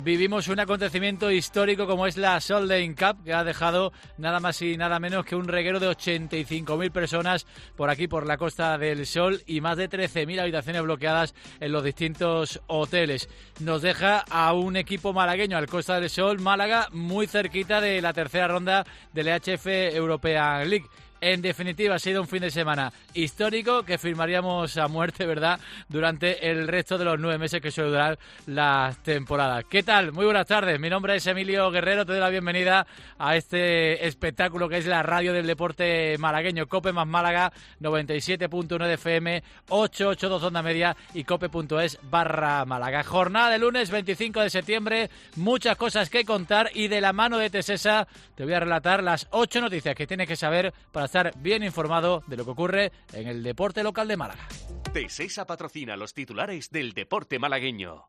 Vivimos un acontecimiento histórico como es la Solheim Cup, que ha dejado nada más y nada menos que un reguero de 85.000 personas por aquí, por la Costa del Sol, y más de 13.000 habitaciones bloqueadas en los distintos hoteles. Nos deja a un equipo malagueño, al Costa del Sol, Málaga, muy cerquita de la tercera ronda del EHF European League. En definitiva, ha sido un fin de semana histórico que firmaríamos a muerte, ¿verdad?, durante el resto de los 9 meses que suele durar la temporada. ¿Qué tal? Muy buenas tardes. Mi nombre es Emilio Guerrero. Te doy la bienvenida a este espectáculo que es la radio del deporte malagueño. COPE más Málaga, 97.1 de FM, 882 onda media y cope.es/Málaga. Jornada de lunes 25 de septiembre. Muchas cosas que contar y de la mano de Tesesa te voy a relatar las 8 noticias que tienes que saber para estar bien informado de lo que ocurre en el deporte local de Málaga. Tesesa patrocina los titulares del deporte malagueño.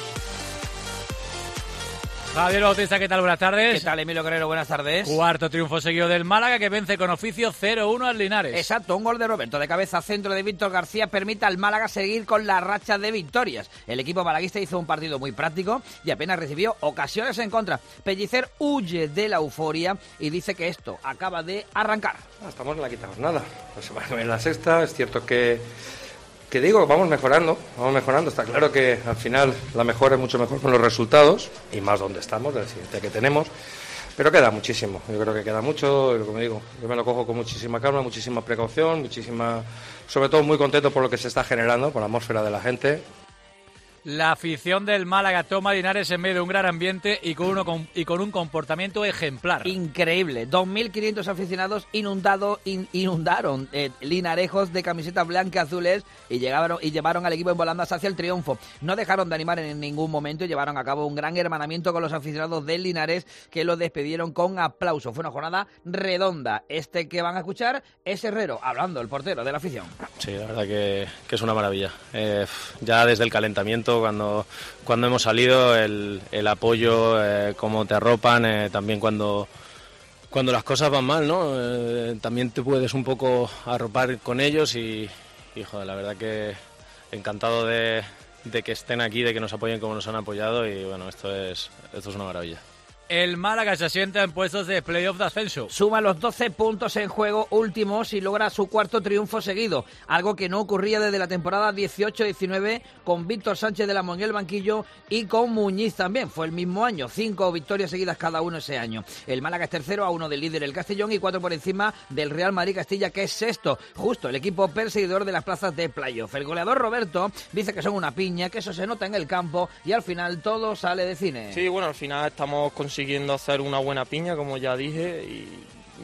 Javier Bautista, ¿qué tal? Buenas tardes. ¿Qué tal, Emilio Guerrero? Buenas tardes. Cuarto triunfo seguido del Málaga, que vence con oficio 0-1 al Linares. Exacto, un gol de Roberto de cabeza, centro de Víctor García, permite al Málaga seguir con la racha de victorias. El equipo malaguista hizo un partido muy práctico y apenas recibió ocasiones en contra. Pellicer huye de la euforia y dice que esto acaba de arrancar. Estamos no la quitamos nada. Pues en la sexta es cierto que digo, vamos mejorando, está claro que al final la mejora es mucho mejor con los resultados y más donde estamos, del siguiente que tenemos, pero queda muchísimo, yo creo que queda mucho, y como digo, yo me lo cojo con muchísima calma, muchísima precaución, sobre todo muy contento por lo que se está generando, por la atmósfera de la gente. La afición del Málaga toma a Linares en medio de un gran ambiente y con un comportamiento ejemplar. Increíble. 2.500 aficionados inundaron Linarejos de camisetas blancas azules y llevaron al equipo en volandas hacia el triunfo. No dejaron de animar en ningún momento y llevaron a cabo un gran hermanamiento con los aficionados del Linares, que los despidieron con aplauso. Fue una jornada redonda. Este que van a escuchar es Herrero, hablando, el portero de la afición. Sí, la verdad que es una maravilla. Ya desde el calentamiento, cuando hemos salido, el apoyo, cómo te arropan, también cuando las cosas van mal, ¿no? También te puedes un poco arropar con ellos y joder, la verdad que encantado de que estén aquí, de que nos apoyen como nos han apoyado y bueno, esto es una maravilla. El Málaga se asienta en puestos de playoff de ascenso. Suma los 12 puntos en juego últimos y logra su cuarto triunfo seguido, algo que no ocurría desde la temporada 18-19 con Víctor Sánchez de la Mon en el banquillo y con Muñiz también. Fue el mismo año, 5 victorias seguidas cada uno ese año. El Málaga es tercero a 1 del líder el Castellón y 4 por encima del Real Madrid Castilla, que es sexto, justo el equipo perseguidor de las plazas de playoff. El goleador Roberto dice que son una piña, que eso se nota en el campo y al final todo sale de cine. Sí, bueno, al final estamos consiguiendo hacer una buena piña, como ya dije, y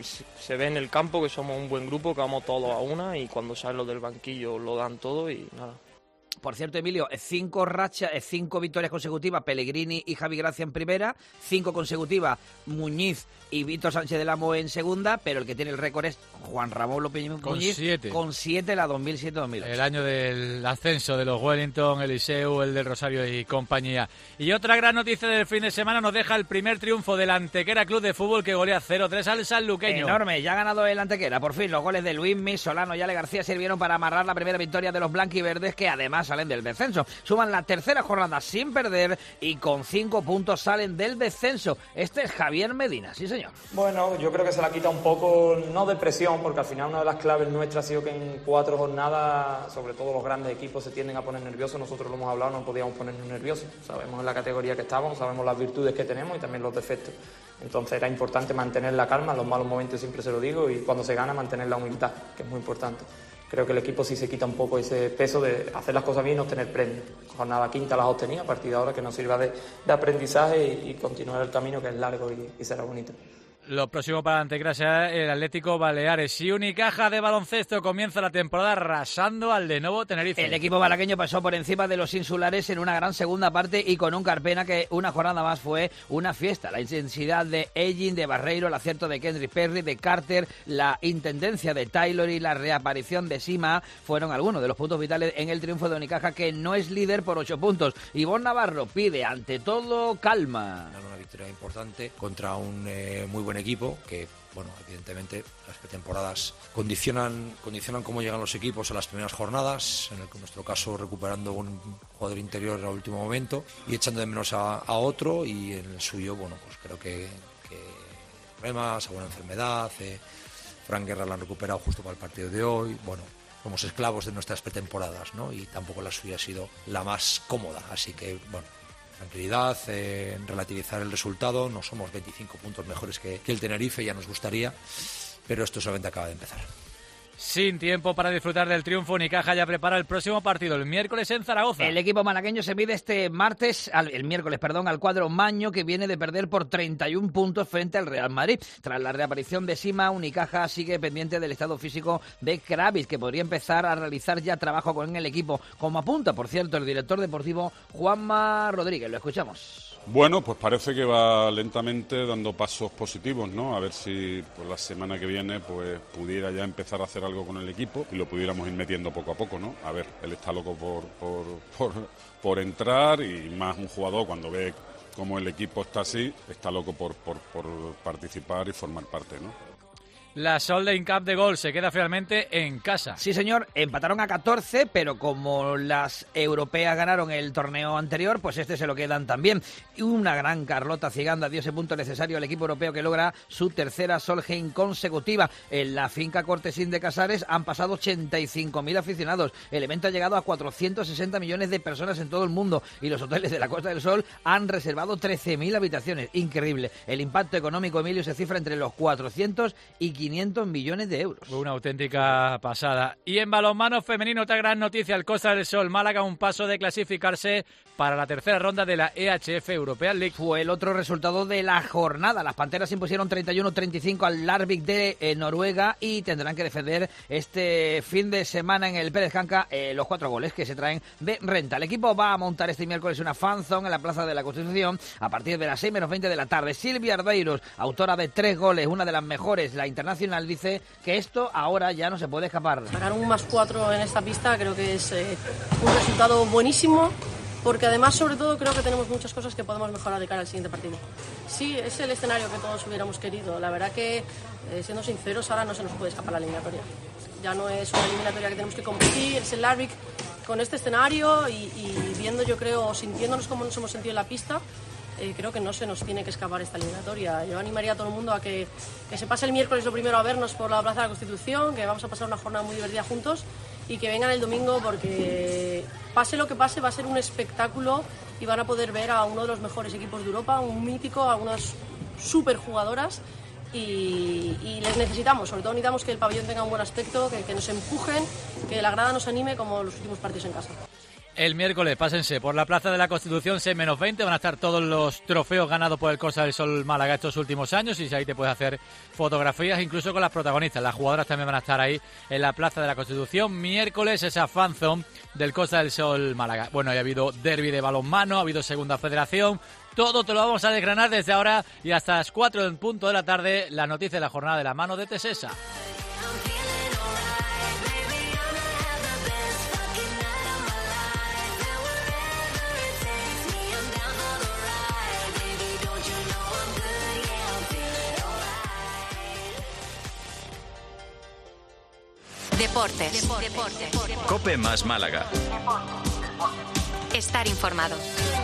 se ve en el campo que somos un buen grupo, que vamos todos a una y cuando salen los del banquillo lo dan todo y nada. Por cierto, Emilio, 5 victorias consecutivas, Pellegrini y Javi Gracia en primera, 5 consecutivas, Muñiz y Víctor Sánchez del Amo en segunda, pero el que tiene el récord es Juan Ramón López Muñiz, con 7 la 2007-2008. El año del ascenso de los Wellington, Eliseu, el del Rosario y compañía. Y otra gran noticia del fin de semana nos deja el primer triunfo del Antequera Club de Fútbol, que golea 0-3 al sanluqueño. Enorme, ya ha ganado el Antequera. Por fin los goles de Luismi, Solano y Ale García sirvieron para amarrar la primera victoria de los blanquiverdes, que además salen del descenso. Suman la tercera jornada sin perder y con 5 puntos salen del descenso. Este es Javier Medina, sí señor. Bueno, yo creo que se la quita un poco, no de presión, porque al final una de las claves nuestras ha sido que en 4 jornadas, sobre todo los grandes equipos, se tienden a poner nerviosos. Nosotros lo hemos hablado, no podíamos ponernos nerviosos. Sabemos en la categoría que estábamos, sabemos las virtudes que tenemos y también los defectos. Entonces era importante mantener la calma, en los malos momentos siempre se lo digo, y cuando se gana mantener la humildad, que es muy importante. Creo que el equipo sí se quita un poco ese peso de hacer las cosas bien y obtener premios. Jornada quinta las obtenía, a partir de ahora que nos sirva de aprendizaje y continuar el camino, que es largo y será bonito. Lo próximo para Antequera será el Atlético Baleares. Y Unicaja de baloncesto comienza la temporada arrasando al Lenovo Tenerife. El equipo malagueño pasó por encima de los insulares en una gran segunda parte y con un Carpena que una jornada más fue una fiesta. La intensidad de Egin, de Barreiro, el acierto de Kendrick Perry, de Carter, la intendencia de Taylor y la reaparición de Sima fueron algunos de los puntos vitales en el triunfo de Unicaja, que no es líder por 8 puntos. Ivonne Navarro pide ante todo calma. victoria importante contra un muy buen equipo que, bueno, evidentemente las pretemporadas condicionan cómo llegan los equipos a las primeras jornadas, en nuestro caso recuperando un jugador interior al último momento y echando de menos a otro, y en el suyo, bueno, pues creo que problemas, alguna enfermedad, Fran Guerra la han recuperado justo para el partido de hoy, bueno, somos esclavos de nuestras pretemporadas, ¿no? Y tampoco la suya ha sido la más cómoda, así que, bueno, tranquilidad, relativizar el resultado, no somos 25 puntos mejores que el Tenerife, ya nos gustaría, pero esto solamente acaba de empezar. Sin tiempo para disfrutar del triunfo, Unicaja ya prepara el próximo partido, el miércoles en Zaragoza. El equipo malagueño se mide el miércoles, al cuadro Maño, que viene de perder por 31 puntos frente al Real Madrid. Tras la reaparición de Sima, Unicaja sigue pendiente del estado físico de Kravis, que podría empezar a realizar ya trabajo con el equipo, como apunta, por cierto, el director deportivo Juanma Rodríguez. Lo escuchamos. Bueno, pues parece que va lentamente dando pasos positivos, ¿no? A ver si pues, la semana que viene pues pudiera ya empezar a hacer algo con el equipo y lo pudiéramos ir metiendo poco a poco, ¿no? A ver, él está loco por entrar, y más un jugador cuando ve cómo el equipo está así, está loco por participar y formar parte, ¿no? La Solheim Cup de golf se queda finalmente en casa. Sí, señor, empataron a 14, pero como las europeas ganaron el torneo anterior, pues se lo quedan también. Y una gran Carlota Ciganda dio ese punto necesario al equipo europeo, que logra su tercera Solheim consecutiva. En la finca Cortesín de Casares han pasado 85.000 aficionados. El evento ha llegado a 460 millones de personas en todo el mundo, y los hoteles de la Costa del Sol han reservado 13.000 habitaciones. Increíble. El impacto económico, Emilio, se cifra entre los 400 y 500 millones de euros. Una auténtica pasada. Y en balonmano femenino, otra gran noticia, el Costa del Sol Málaga, un paso de clasificarse para la tercera ronda de la EHF European League. Fue el otro resultado de la jornada. Las Panteras impusieron 31-35 al Larvik de Noruega, y tendrán que defender este fin de semana en el Pérez Canca los 4 goles que se traen de renta. El equipo va a montar este miércoles una fanzone en la Plaza de la Constitución a partir de las 6:20 de la tarde. Silvia Ardeiros, autora de 3 goles, una de las mejores, la internacional, dice que esto ahora ya no se puede escapar. Sacar un +4 en esta pista creo que es un resultado buenísimo, porque además, sobre todo, creo que tenemos muchas cosas que podemos mejorar de cara al siguiente partido. Sí, es el escenario que todos hubiéramos querido. La verdad que, siendo sinceros, ahora no se nos puede escapar la eliminatoria. Ya no es una eliminatoria que tenemos que competir, es el Larvik con este escenario y viendo, yo creo, sintiéndonos como nos hemos sentido en la pista. Creo que no se nos tiene que escapar esta eliminatoria. Yo animaría a todo el mundo a que se pase el miércoles lo primero a vernos por la Plaza de la Constitución, que vamos a pasar una jornada muy divertida juntos, y que vengan el domingo, porque pase lo que pase va a ser un espectáculo y van a poder ver a uno de los mejores equipos de Europa, un mítico, a unas súper jugadoras, y les necesitamos. Sobre todo necesitamos que el pabellón tenga un buen aspecto, que nos empujen, que la grada nos anime como los últimos partidos en casa. El miércoles, pásense por la Plaza de la Constitución, 6:20, van a estar todos los trofeos ganados por el Costa del Sol Málaga estos últimos años, y ahí te puedes hacer fotografías, incluso con las protagonistas. Las jugadoras también van a estar ahí en la Plaza de la Constitución. Miércoles, esa fanzone del Costa del Sol Málaga. Bueno, ha habido derbi de balonmano, ha habido segunda federación. Todo te lo vamos a desgranar desde ahora y hasta las 4:00 de la tarde. La noticia de la jornada de la mano de Tesesa. Deportes. COPE más Málaga. Estar informado.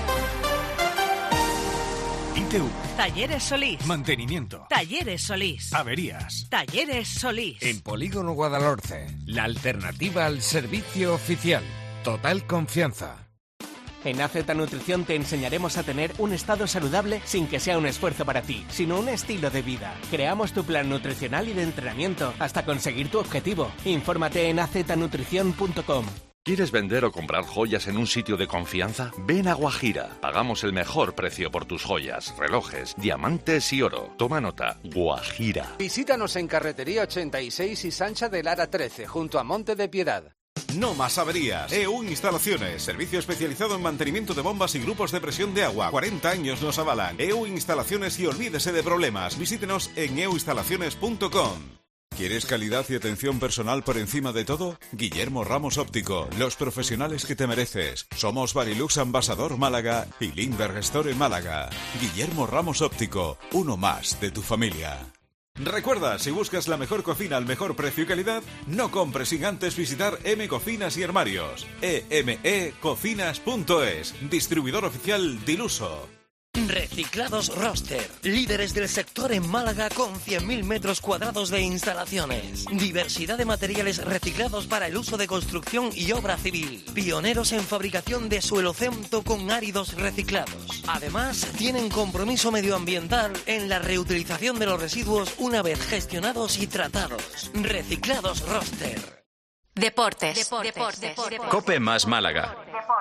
ITV. Talleres Solís. Mantenimiento. Talleres Solís. Averías. Talleres Solís. En Polígono Guadalhorce, la alternativa al servicio oficial. Total confianza. En AZ Nutrición te enseñaremos a tener un estado saludable sin que sea un esfuerzo para ti, sino un estilo de vida. Creamos tu plan nutricional y de entrenamiento hasta conseguir tu objetivo. Infórmate en aznutrición.com. ¿Quieres vender o comprar joyas en un sitio de confianza? Ven a Guajira. Pagamos el mejor precio por tus joyas, relojes, diamantes y oro. Toma nota. Guajira. Visítanos en Carretería 86 y Sancha de Lara 13, junto a Monte de Piedad. No más averías. EU Instalaciones, servicio especializado en mantenimiento de bombas y grupos de presión de agua. 40 años nos avalan. EU Instalaciones y olvídese de problemas. Visítenos en euinstalaciones.com. ¿Quieres calidad y atención personal por encima de todo? Guillermo Ramos Óptico, los profesionales que te mereces. Somos Varilux Ambassador Málaga y Lindbergh Store en Málaga. Guillermo Ramos Óptico, uno más de tu familia. Recuerda, si buscas la mejor cocina al mejor precio y calidad, no compres sin antes visitar M Cocinas y Armarios. emecocinas.es, distribuidor oficial Diluso. Reciclados Roster, líderes del sector en Málaga con 100.000 metros cuadrados de instalaciones. Diversidad de materiales reciclados para el uso de construcción y obra civil. Pioneros en fabricación de suelocemento con áridos reciclados. Además, tienen compromiso medioambiental en la reutilización de los residuos una vez gestionados y tratados. Reciclados Roster. Deportes. Cope más Málaga.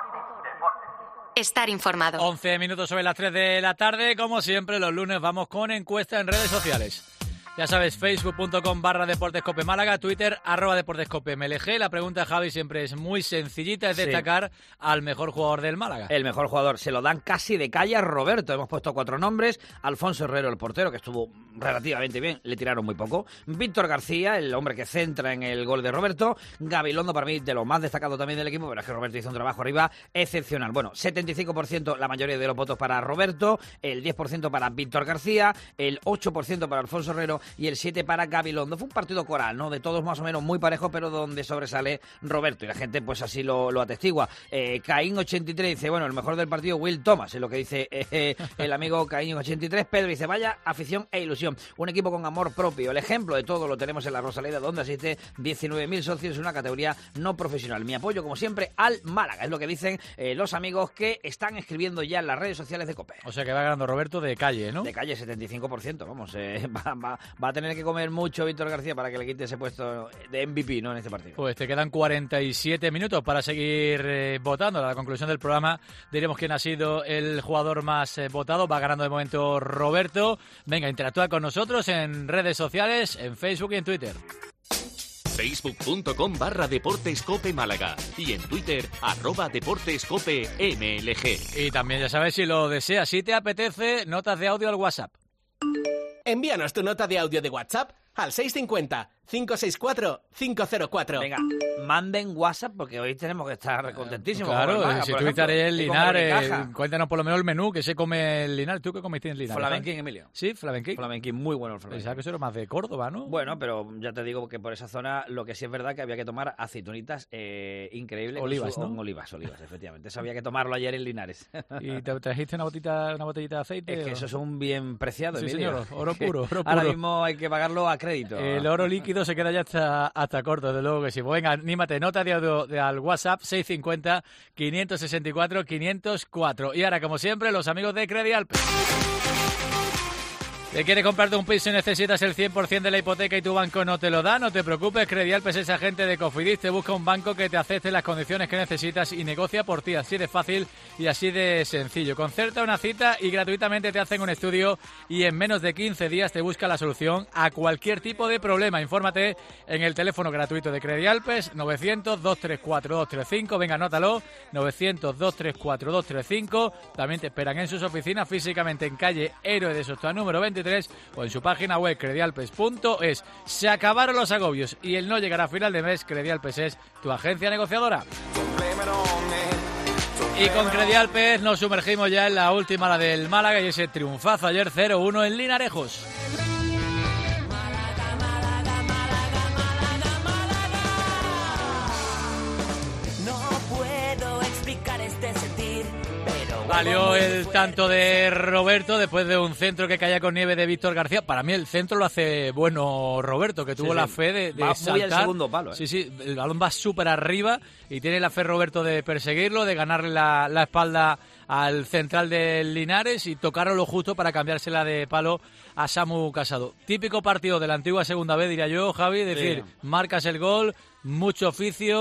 Estar informado. 11 minutos sobre las 3 de la tarde. Como siempre, los lunes vamos con encuesta en redes sociales. Ya sabes, facebook.com/Deportes Málaga, Twitter @DeportesCopeMLG. La pregunta, Javi, siempre es muy sencillita, es destacar al mejor jugador del Málaga. El mejor jugador, se lo dan casi de calle a Roberto. Hemos puesto 4 nombres. Alfonso Herrero, el portero, que estuvo relativamente bien, le tiraron muy poco. Víctor García, el hombre que centra en el gol de Roberto. Gabilondo, para mí, de lo más destacado también del equipo, pero es que Roberto hizo un trabajo arriba excepcional. Bueno, 75% la mayoría de los votos para Roberto, el 10% para Víctor García, el 8% para Alfonso Herrero y el 7% para Gabilondo. Fue un partido coral, ¿no? De todos más o menos muy parejo, pero donde sobresale Roberto. Y la gente, pues así lo atestigua. Caín83 dice, bueno, el mejor del partido, Will Thomas, es lo que dice el amigo Caín83. Pedro dice, vaya afición e ilusión. Un equipo con amor propio. El ejemplo de todo lo tenemos en la Rosaleda, donde asiste 19.000 socios en una categoría no profesional. Mi apoyo, como siempre, al Málaga. Es lo que dicen los amigos que están escribiendo ya en las redes sociales de COPE. O sea que va ganando Roberto de calle, ¿no? De calle, 75%. Vamos, va a tener que comer mucho Víctor García para que le quite ese puesto de MVP, ¿no? En este partido. Pues te quedan 47 minutos para seguir votando. A la conclusión del programa diremos quién ha sido el jugador más votado. Va ganando de momento Roberto. Venga, interactúa con nosotros en redes sociales, en Facebook y en Twitter. Facebook.com/Deportescope Málaga y en Twitter @DeportesCopeMLG. Y también, ya sabes, si lo deseas, si te apetece, notas de audio al WhatsApp. Envíanos tu nota de audio de WhatsApp al 650-564-504. Venga, manden WhatsApp porque hoy tenemos que estar contentísimos. Claro, Málaga, si por tú ejemplo, estarías el y con Linares, Unicaja. cuéntanos por lo menos el menú que se come el Linares. ¿Tú qué comiste en Linares? Flamenquín, Emilio. Sí, flamenquín. Flamenquín, muy bueno el flamenquín. Pensaba que eso era más de Córdoba, ¿no? Bueno, pero ya te digo que por esa zona lo que sí es verdad que había que tomar aceitunitas increíbles. Olivas, ¿no? Olivas, efectivamente. Eso había que tomarlo ayer en Linares. ¿Y te trajiste una botellita de aceite? Es que eso es un bien preciado, Sí, Emilio. señor, oro puro, oro puro. Ahora mismo hay que pagarlo a crédito. El oro líquido se queda ya hasta corto, desde luego que sí. Pues venga, anímate, nota de audio al WhatsApp 650-564-504. Y ahora, como siempre, los amigos de Credialpes. ¿Te quieres comprarte un piso y necesitas el 100% de la hipoteca y tu banco no te lo da? No te preocupes, Credialpes es agente de Cofidis. Te busca un banco que te acepte las condiciones que necesitas y negocia por ti. Así de fácil y así de sencillo. Concerta una cita y gratuitamente te hacen un estudio y en menos de 15 días te busca la solución a cualquier tipo de problema. Infórmate en el teléfono gratuito de Credialpes, 900-234-235. Venga, anótalo, 900-234-235. También te esperan en sus oficinas físicamente en calle Héroe de Sostá número 23 o en su página web credialpes.es. Se acabaron los agobios y el no llegará a final de mes. Credialpes es tu agencia negociadora. Y con Credialpes nos sumergimos ya en la última hora del Málaga y ese triunfazo ayer 0-1 en Linarejos. Valió el tanto de Roberto después de un centro que caía con nieve de Víctor García. Para mí el centro lo hace bueno Roberto, que tuvo la fe de va saltar. muy al segundo palo. Sí, el balón va súper arriba y tiene la fe Roberto de perseguirlo, de ganarle la espalda al central del Linares y tocarlo lo justo para cambiársela de palo a Samu Casado. Típico partido de la antigua segunda vez, diría yo, Javi, es decir, marcas el gol, mucho oficio,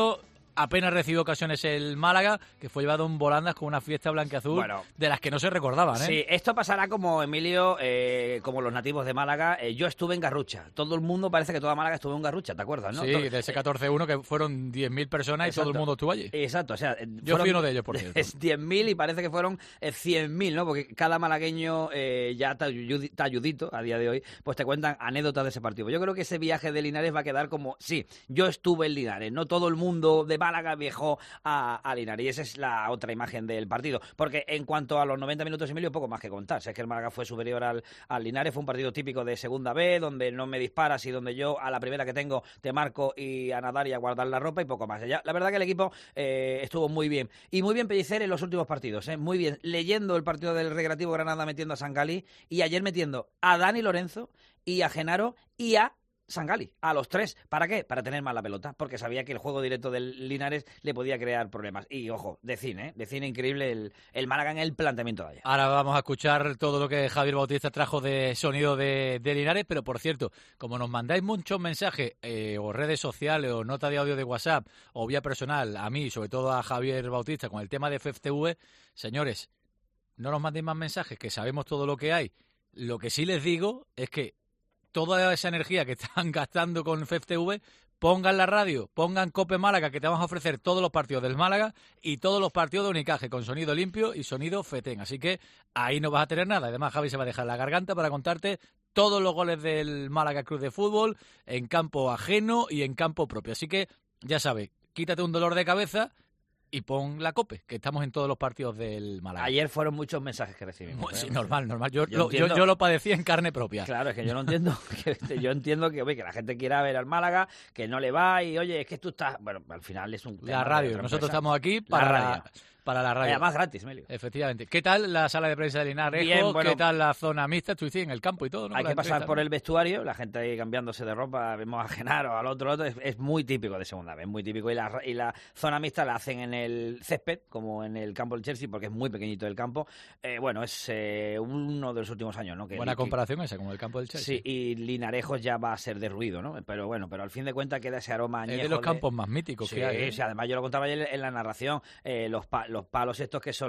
apenas recibió ocasiones el Málaga, que fue llevado en volandas con una fiesta blanquiazul de las que no se recordaban. Sí, esto pasará como, Emilio, como los nativos de Málaga. Yo estuve en Garrucha. Todo el mundo, parece que toda Málaga estuvo en Garrucha, ¿te acuerdas, no? Sí, de ese 14-1 que fueron 10.000 personas. Exacto. Y todo el mundo estuvo allí. Exacto, o sea... Yo fui uno de ellos, por cierto. 10.000 y parece que fueron 100.000, ¿no? Porque cada malagueño ya talludito a día de hoy, pues te cuentan anécdotas de ese partido. Yo creo que ese viaje de Linares va a quedar como, sí, yo estuve en Linares, no todo el mundo de Málaga viajó a Linares, y esa es la otra imagen del partido. Porque en cuanto a los 90 minutos, Emilio, poco más que contar. Si es que el Málaga fue superior al Linares, fue un partido típico de segunda B, donde no me disparas y donde yo a la primera que tengo te marco y a nadar y a guardar la ropa y poco más. Ya, la verdad que el equipo estuvo muy bien. Y muy bien Pellicer en los últimos partidos, muy bien. Leyendo el partido del Recreativo Granada metiendo a Sangalí y ayer metiendo a Dani Lorenzo y a Genaro y a Sangalí, a los tres. ¿Para qué? Para tener más la pelota, porque sabía que el juego directo del Linares le podía crear problemas. Y ojo, de cine increíble el Málaga en el planteamiento de ayer. Ahora vamos a escuchar todo lo que Javier Bautista trajo de sonido de Linares, pero por cierto, como nos mandáis muchos mensajes o redes sociales o nota de audio de WhatsApp o vía personal, a mí, sobre todo a Javier Bautista, con el tema de FFTV, señores, no nos mandéis más mensajes, que sabemos todo lo que hay. Lo que sí les digo es que toda esa energía que están gastando con FFTV, pongan la radio, pongan Cope Málaga, que te vamos a ofrecer todos los partidos del Málaga y todos los partidos de Unicaje, con sonido limpio y sonido FETEN. Así que ahí no vas a tener nada. Además, Javi se va a dejar la garganta para contarte todos los goles del Málaga Club de Fútbol en campo ajeno y en campo propio. Así que, ya sabes, quítate un dolor de cabeza y pon la Cope, que estamos en todos los partidos del Málaga. Ayer fueron muchos mensajes que recibimos. Sí, normal. Yo lo padecí en carne propia. Claro, es que yo no entiendo. Yo entiendo que la gente quiera ver al Málaga, que no le va y, oye, es que tú estás... Bueno, al final es un tema. La radio. Nosotros estamos aquí para la radio. Además gratis, Melio. Efectivamente. ¿Qué tal la sala de prensa de Linares? Bien, bueno, ¿qué tal la zona mixta? Estuviste en el campo y todo, ¿no? Hay que pasar por el vestuario, la gente ahí cambiándose de ropa, vemos a Genaro, al otro. Es muy típico de segunda vez, muy típico. Y la zona mixta la hacen en el césped, como en el campo del Chelsea, porque es muy pequeñito el campo. Bueno, es uno de los últimos años, ¿no? Buena comparación esa, como el campo del Chelsea. Sí, y Linarejos ya va a ser de ruido, ¿no? Pero al fin de cuentas queda ese aroma añejo. Es de los campos más míticos que hay. Sí, además yo lo contaba ayer en la narración, los palos estos que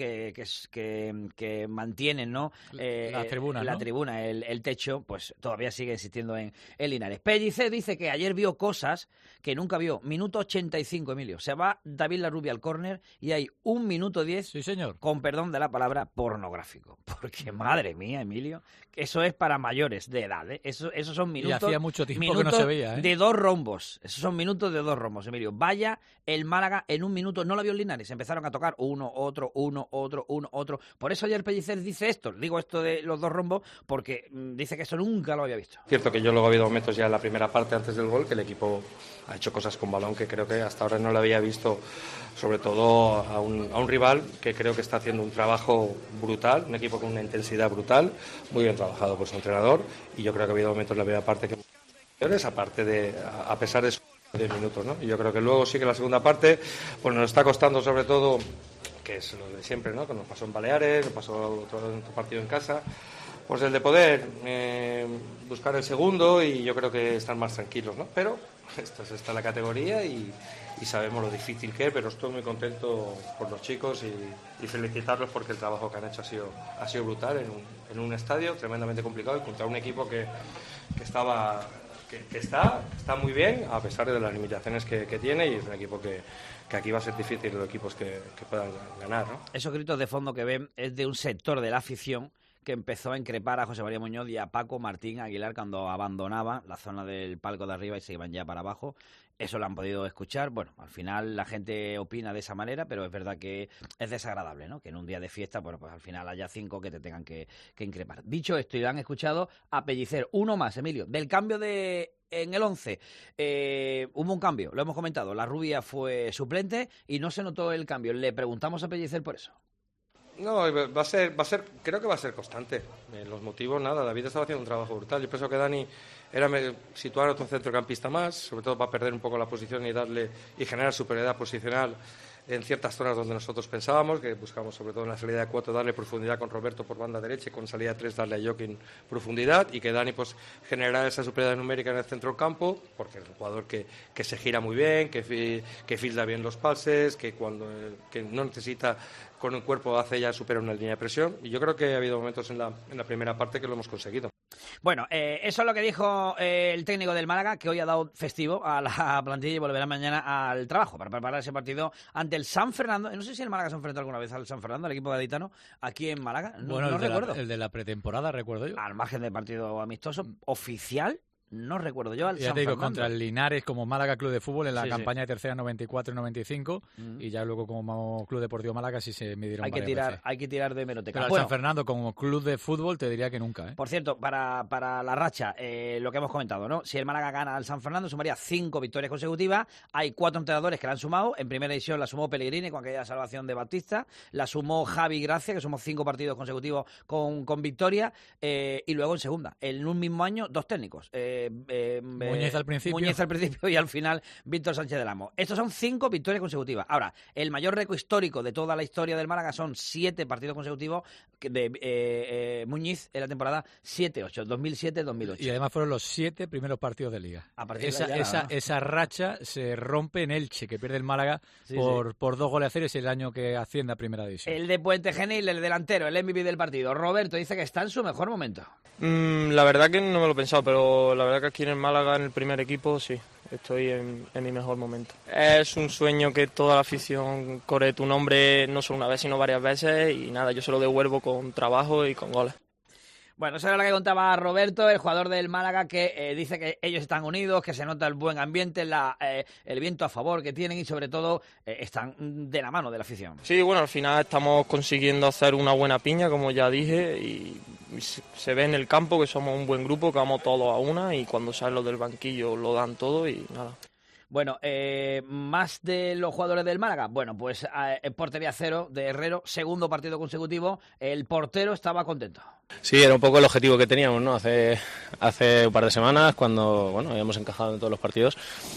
mantienen, ¿no? La tribuna, la ¿no? tribuna, el techo, pues todavía sigue existiendo en Linares. Pellicer dice que ayer vio cosas que nunca vio. Minuto 85, Emilio. Se va David Larrubia al córner y hay 1 minuto 10, sí, señor, con perdón de la palabra, pornográfico. Porque, madre mía, Emilio, eso es para mayores de edad, ¿eh? Esos son minutos... Y hacía mucho tiempo que no se veía, ¿eh? De 2 rombos. Esos son minutos de 2 rombos, Emilio. Vaya el Málaga en 1 minuto. No lo vio el Linares. Empezaron a tocar uno, otro. Por eso ayer Pellicer dice esto. Digo esto de los 2 rombos porque dice que eso nunca lo había visto. Cierto que yo luego he habido momentos ya en la primera parte antes del gol que el equipo ha hecho cosas con balón que creo que hasta ahora no lo había visto, sobre todo a un rival que creo que está haciendo un trabajo brutal, un equipo con una intensidad brutal, muy bien trabajado por su entrenador, y yo creo que ha habido momentos en la primera parte que aparte de, a pesar de esos 10 minutos, ¿no? Y yo creo que luego sí que la segunda parte pues nos está costando sobre todo, que es lo de siempre, ¿no? Que nos pasó en Baleares, nos pasó otro partido en casa, pues el de poder buscar el segundo y yo creo que están más tranquilos, ¿no? Pero esta es la categoría y sabemos lo difícil que es, pero estoy muy contento por los chicos y felicitarlos porque el trabajo que han hecho ha sido brutal en un estadio tremendamente complicado y contra un equipo que está muy bien a pesar de las limitaciones que tiene, y es un equipo que aquí va a ser difícil los equipos que puedan ganar, ¿no? Esos gritos de fondo que ven es de un sector de la afición que empezó a increpar a José María Muñoz y a Paco Martín Aguilar cuando abandonaban la zona del palco de arriba y se iban ya para abajo. Eso lo han podido escuchar. Bueno, al final la gente opina de esa manera, pero es verdad que es desagradable, ¿no? Que en un día de fiesta, bueno, pues al final haya 5 que te tengan que increpar. Dicho esto, y lo han escuchado a Pellicer. Uno más, Emilio, del cambio en el 11. Hubo un cambio, lo hemos comentado. Larrubia fue suplente y no se notó el cambio. Le preguntamos a Pellicer por eso. No, va a ser, creo que va a ser constante. Los motivos, nada, David estaba haciendo un trabajo brutal. Yo pienso que Dani era situar otro centrocampista más, sobre todo para perder un poco la posición y generar superioridad posicional en ciertas zonas donde nosotros pensábamos, que buscamos sobre todo en la salida de 4 darle profundidad con Roberto por banda derecha y con salida de 3 darle a Joaquín profundidad, y que Dani pues generara esa superioridad numérica en el centro del campo, porque es un jugador que se gira muy bien, que filda bien los pases, que cuando que no necesita con un cuerpo hace ya supera una línea de presión, y yo creo que ha habido momentos en la primera parte que lo hemos conseguido. Bueno, eso es lo que dijo el técnico del Málaga, que hoy ha dado festivo a la plantilla y volverá mañana al trabajo para preparar ese partido ante el San Fernando. No sé si el Málaga se ha enfrentado alguna vez al San Fernando, al equipo gaditano, aquí en Málaga. Bueno, no recuerdo. El de la pretemporada, recuerdo yo. Al margen de partido amistoso, oficial. No recuerdo yo al ya San te digo, Fernando. Contra el Linares como Málaga Club de Fútbol en la campaña de tercera 94 y 95, y ya luego como Club Deportivo Málaga sí se midieron varias veces. Hay que tirar de hemeroteca. Pero al San Fernando como Club de Fútbol te diría que nunca, ¿eh? Por cierto, para la racha, lo que hemos comentado, ¿no? Si el Málaga gana al San Fernando, sumaría 5 victorias consecutivas. Hay 4 entrenadores que la han sumado. En primera edición la sumó Pellegrini con aquella salvación de Batista. La sumó Javi Gracia, que sumó 5 partidos consecutivos con victoria. Y luego en segunda, en un mismo año, 2 técnicos. Muñiz al principio y al final Víctor Sánchez del Amo. Estos son 5 victorias consecutivas. Ahora, el mayor récord histórico de toda la historia del Málaga son 7 partidos consecutivos de Muñiz en la temporada 7-8, 2007-2008. Y además fueron los 7 primeros partidos de Liga. A partir esa racha se rompe en Elche, que pierde el Málaga por 2 goles a 0, es el año que asciende a primera división. El de Puente Genil, el delantero, el MVP del partido. Roberto dice que está en su mejor momento. La verdad que no me lo he pensado, pero la verdad que aquí en el Málaga, en el primer equipo, sí, estoy en mi mejor momento. Es un sueño que toda la afición coree tu nombre, no solo una vez, sino varias veces, y nada, yo se lo devuelvo con trabajo y con goles. Bueno, eso era lo que contaba Roberto, el jugador del Málaga, que dice que ellos están unidos, que se nota el buen ambiente, el viento a favor que tienen y sobre todo están de la mano de la afición. Sí, bueno, al final estamos consiguiendo hacer una buena piña, como ya dije, y se ve en el campo que somos un buen grupo, que vamos todos a una, y cuando salen los del banquillo lo dan todo y nada. Bueno, más de los jugadores del Málaga. Bueno, pues portería 0 de Herrero, segundo partido consecutivo. El portero estaba contento. Sí, era un poco el objetivo que teníamos, ¿no? Hace un par de semanas, cuando habíamos encajado en todos los partidos.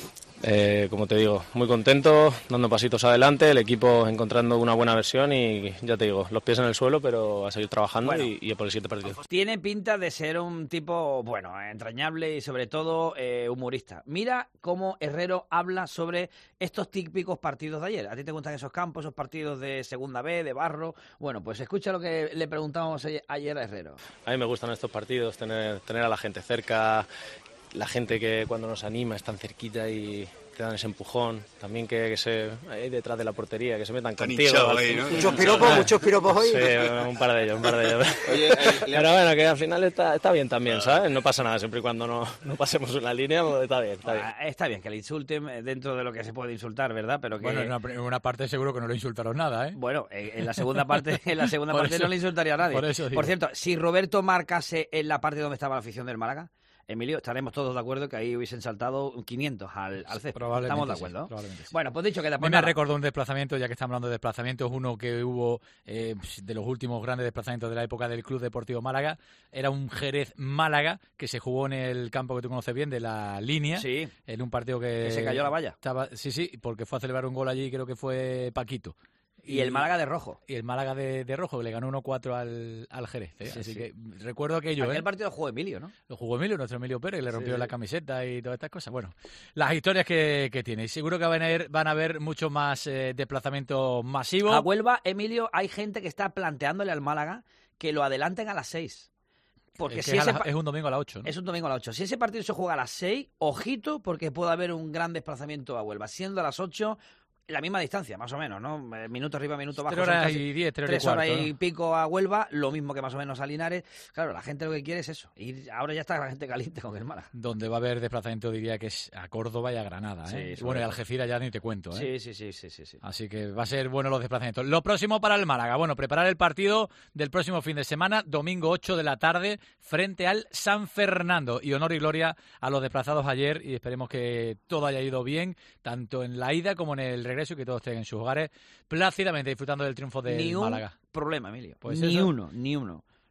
Como te digo, muy contento, dando pasitos adelante, el equipo encontrando una buena versión y ya te digo, los pies en el suelo, pero a seguir trabajando y por el siguiente partido. Tiene pinta de ser un tipo, entrañable y sobre todo humorista. Mira cómo Herrero habla sobre estos típicos partidos de ayer. ¿A ti te gustan esos campos, esos partidos de segunda B, de barro? Bueno, pues escucha lo que le preguntamos ayer a Herrero. A mí me gustan estos partidos, tener a la gente cerca, la gente que cuando nos anima están cerquita y te dan ese empujón, también que se ahí detrás de la portería, que se metan contigo. Ahí, ¿no? Muchos piropos hoy. Sí, un par de ellos. Oye, pero bueno, que al final está bien también, ¿sabes? No pasa nada, siempre y cuando no pasemos una línea, pues está bien. Está bien que le insulten dentro de lo que se puede insultar, ¿verdad? Pero que... Bueno, en una parte seguro que no le insultaron nada, ¿eh? Bueno, en la segunda parte, no le insultaría a nadie. Por cierto, si Roberto marcase en la parte donde estaba la afición del Málaga, Emilio, estaremos todos de acuerdo que ahí hubiesen saltado 500 al césped. ¿Estamos de acuerdo? Probablemente sí. Bueno, pues dicho que después... Me recordó un desplazamiento, ya que estamos hablando de desplazamientos, uno que hubo de los últimos grandes desplazamientos de la época del Club Deportivo Málaga. Era un Jerez-Málaga que se jugó en el campo que tú conoces bien, de la Línea. Sí. En un partido que se cayó la valla. Sí, porque fue a celebrar un gol allí, creo que fue Paquito. Y el Málaga de rojo. Y el Málaga de rojo, que le ganó 1-4 al Jerez. Así que recuerdo aquello. Aquel partido lo jugó Emilio, ¿no? Lo jugó Emilio, nuestro Emilio Pérez, le rompió la camiseta y todas estas cosas. Bueno, las historias que tiene. Y seguro que van a haber mucho más desplazamientos masivos. A Huelva, Emilio, hay gente que está planteándole al Málaga que lo adelanten a las 6. Porque si es un domingo a las 8, ¿no? Es un domingo a las 8. Si ese partido se juega a las 6, ojito, porque puede haber un gran desplazamiento a Huelva. Siendo a las 8... la misma distancia, más o menos, ¿no? Minuto arriba, minuto abajo. 3 horas y 10, 3 horas y pico a Huelva, lo mismo que más o menos a Linares. Claro, la gente lo que quiere es eso. Y ahora ya está la gente caliente con el Málaga. Donde va a haber desplazamiento, diría que es a Córdoba y a Granada, ¿eh? Bueno, y Algeciras ya ni te cuento, ¿eh? Sí. Así que va a ser bueno los desplazamientos. Lo próximo para el Málaga, bueno, preparar el partido del próximo fin de semana, domingo 8 de la tarde, frente al San Fernando. Y honor y gloria a los desplazados ayer y esperemos que todo haya ido bien, tanto en la ida como en el regreso y que todos estén en sus hogares plácidamente disfrutando del triunfo del Málaga. Problema, Emilio. Pues ni uno.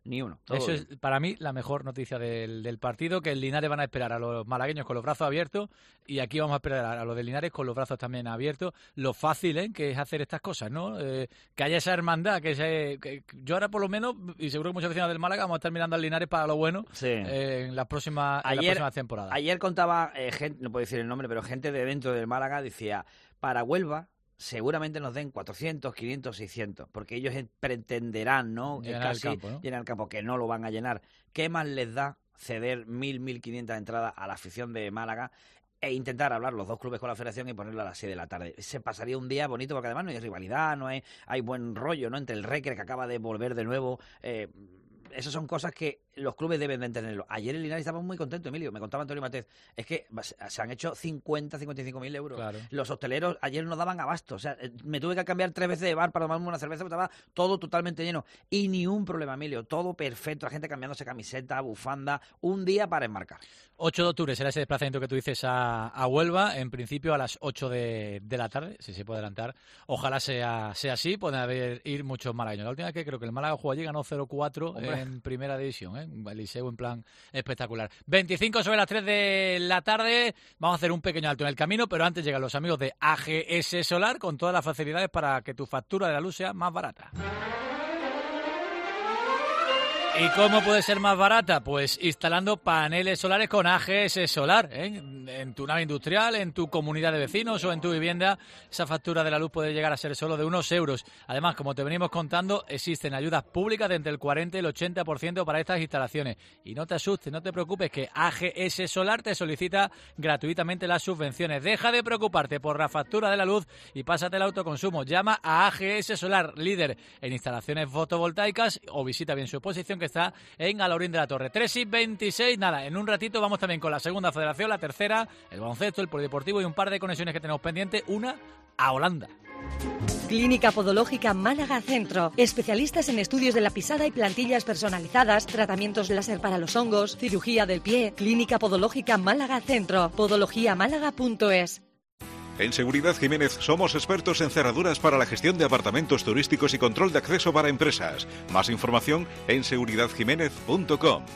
Ni uno. Eso es para mí la mejor noticia del partido, que el Linares van a esperar a los malagueños con los brazos abiertos y aquí vamos a esperar a los de Linares con los brazos también abiertos. Lo fácil que es hacer estas cosas, ¿no? Que haya esa hermandad, que yo ahora por lo menos, y seguro que muchos aficionados del Málaga, vamos a estar mirando al Linares para lo bueno en las próximas temporadas. Ayer contaba, gente, no puedo decir el nombre, pero gente de dentro del Málaga decía, para Huelva seguramente nos den 400, 500, 600, porque ellos pretenderán, ¿no? Llenar el campo, que no lo van a llenar. ¿Qué más les da ceder 1.000, 1.500 entradas a la afición de Málaga e intentar hablar los dos clubes con la federación y ponerlo a las 6 de la tarde? Se pasaría un día bonito porque además no hay rivalidad, hay buen rollo, ¿no? Entre el Recre, que acaba de volver de nuevo. Esas son cosas que los clubes deben de entenderlo. Ayer el Linares estaba muy contento, Emilio. Me contaba Antonio Matez. Es que se han hecho 50, 55.000 euros. Claro. Los hosteleros ayer no daban abasto. O sea, me tuve que cambiar 3 veces de bar para tomarme una cerveza porque estaba todo totalmente lleno. Y ni un problema, Emilio. Todo perfecto. La gente cambiándose camiseta, bufanda. Un día para enmarcar. 8 de octubre será ese desplazamiento que tú dices a Huelva, en principio a las 8 de la tarde, si se puede adelantar. Ojalá sea así, pueden ir muchos malagueños. La última vez que creo que el Málaga jugó allí ganó 0-4 en primera división, Eliseu en plan espectacular. 25 sobre las 3 de la tarde, vamos a hacer un pequeño alto en el camino, pero antes llegan los amigos de AGS Solar con todas las facilidades para que tu factura de la luz sea más barata. ¿Y cómo puede ser más barata? Pues instalando paneles solares con AGS Solar, en tu nave industrial, en tu comunidad de vecinos o en tu vivienda. Esa factura de la luz puede llegar a ser solo de unos euros. Además, como te venimos contando, existen ayudas públicas de entre el 40 y el 80% para estas instalaciones. Y no te asustes, no te preocupes, que AGS Solar te solicita gratuitamente las subvenciones. Deja de preocuparte por la factura de la luz y pásate al autoconsumo. Llama a AGS Solar, líder en instalaciones fotovoltaicas, o visita bien su exposición que está en Alaurín de la Torre. 3:26, nada, en un ratito vamos también con la segunda federación, la tercera, el baloncesto, el polideportivo y un par de conexiones que tenemos pendientes, una a Holanda. Clínica Podológica Málaga Centro. Especialistas en estudios de la pisada y plantillas personalizadas, tratamientos láser para los hongos, cirugía del pie. Clínica Podológica Málaga Centro. podologiamálaga.es. En Seguridad Jiménez somos expertos en cerraduras para la gestión de apartamentos turísticos y control de acceso para empresas. Más información en seguridadjiménez.com.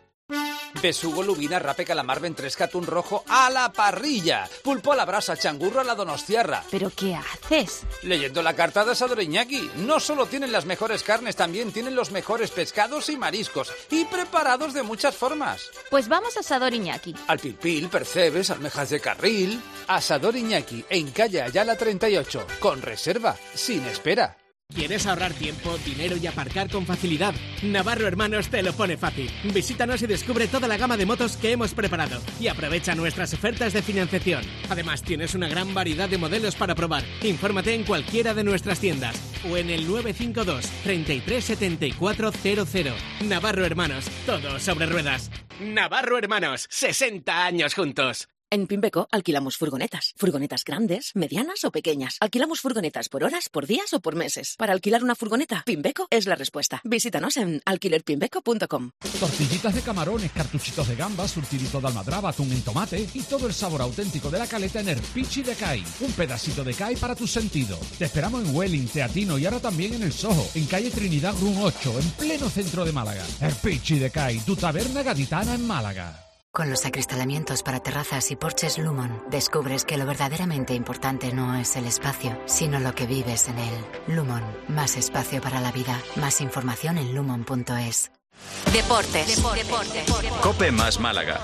Besugo, lubina, rape, calamar, ventresca, atún rojo a la parrilla. Pulpo a la brasa, changurro a la donostiarra. ¿Pero qué haces? Leyendo la carta de Asador Iñaki. No solo tienen las mejores carnes, también tienen los mejores pescados y mariscos. Y preparados de muchas formas. Pues vamos a Asador Iñaki. Al pilpil, percebes, almejas de carril. Asador Iñaki, en calle Ayala 38. Con reserva, sin espera. ¿Quieres ahorrar tiempo, dinero y aparcar con facilidad? Navarro Hermanos te lo pone fácil. Visítanos y descubre toda la gama de motos que hemos preparado y aprovecha nuestras ofertas de financiación. Además, tienes una gran variedad de modelos para probar. Infórmate en cualquiera de nuestras tiendas o en el 952 33 74 00. Navarro Hermanos, todo sobre ruedas. Navarro Hermanos, 60 años juntos. En Pimbeco alquilamos furgonetas. Furgonetas grandes, medianas o pequeñas. Alquilamos furgonetas por horas, por días o por meses. Para alquilar una furgoneta, Pimbeco es la respuesta. Visítanos en alquilerpimbeco.com. Tortillitas de camarones, cartuchitos de gambas, surtidito de almadraba, atún en tomate y todo el sabor auténtico de la caleta en Erpichi de CAI. Un pedacito de CAI para tus sentidos. Te esperamos en Welling, Teatino y ahora también en El Soho, en calle Trinidad Run 8, en pleno centro de Málaga. Erpichi de CAI, tu taberna gaditana en Málaga. Con los acristalamientos para terrazas y porches Lumon, descubres que lo verdaderamente importante no es el espacio, sino lo que vives en él. Lumon, más espacio para la vida. Más información en lumon.es. Deportes. Cope más Málaga.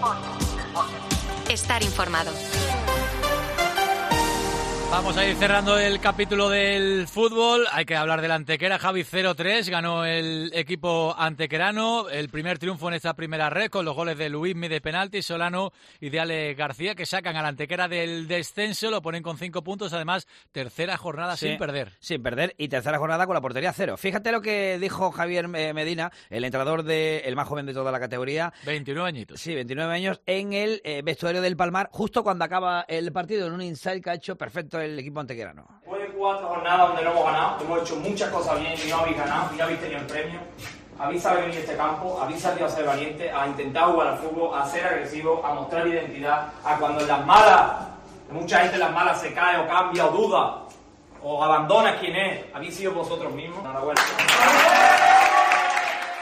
Estar informado. Vamos a ir cerrando el capítulo del fútbol. Hay que hablar del Antequera. Javi, 0-3. Ganó el equipo antequerano. El primer triunfo en esta primera red con los goles de Luismi de penalti, Solano y de Ale García, que sacan al Antequera del descenso. Lo ponen con 5 puntos. Además, tercera jornada sin perder. Sin perder y tercera jornada con la portería 0. Fíjate lo que dijo Javier Medina, el entrenador el más joven de toda la categoría. 29 añitos. Sí, 29 años en el vestuario del Palmar, justo cuando acaba el partido, en un inside que ha hecho perfecto el equipo antequerano. Después de 4 jornadas donde no hemos ganado, hemos hecho muchas cosas bien y no habéis ganado, y no habéis tenido el premio. Habéis sabido venir a este campo, habéis salido a ser valiente, a intentar jugar al fútbol, a ser agresivo, a mostrar identidad, a cuando en las malas, mucha gente en las malas se cae o cambia o duda o abandona quién es. Habéis sido vosotros mismos. Enhorabuena.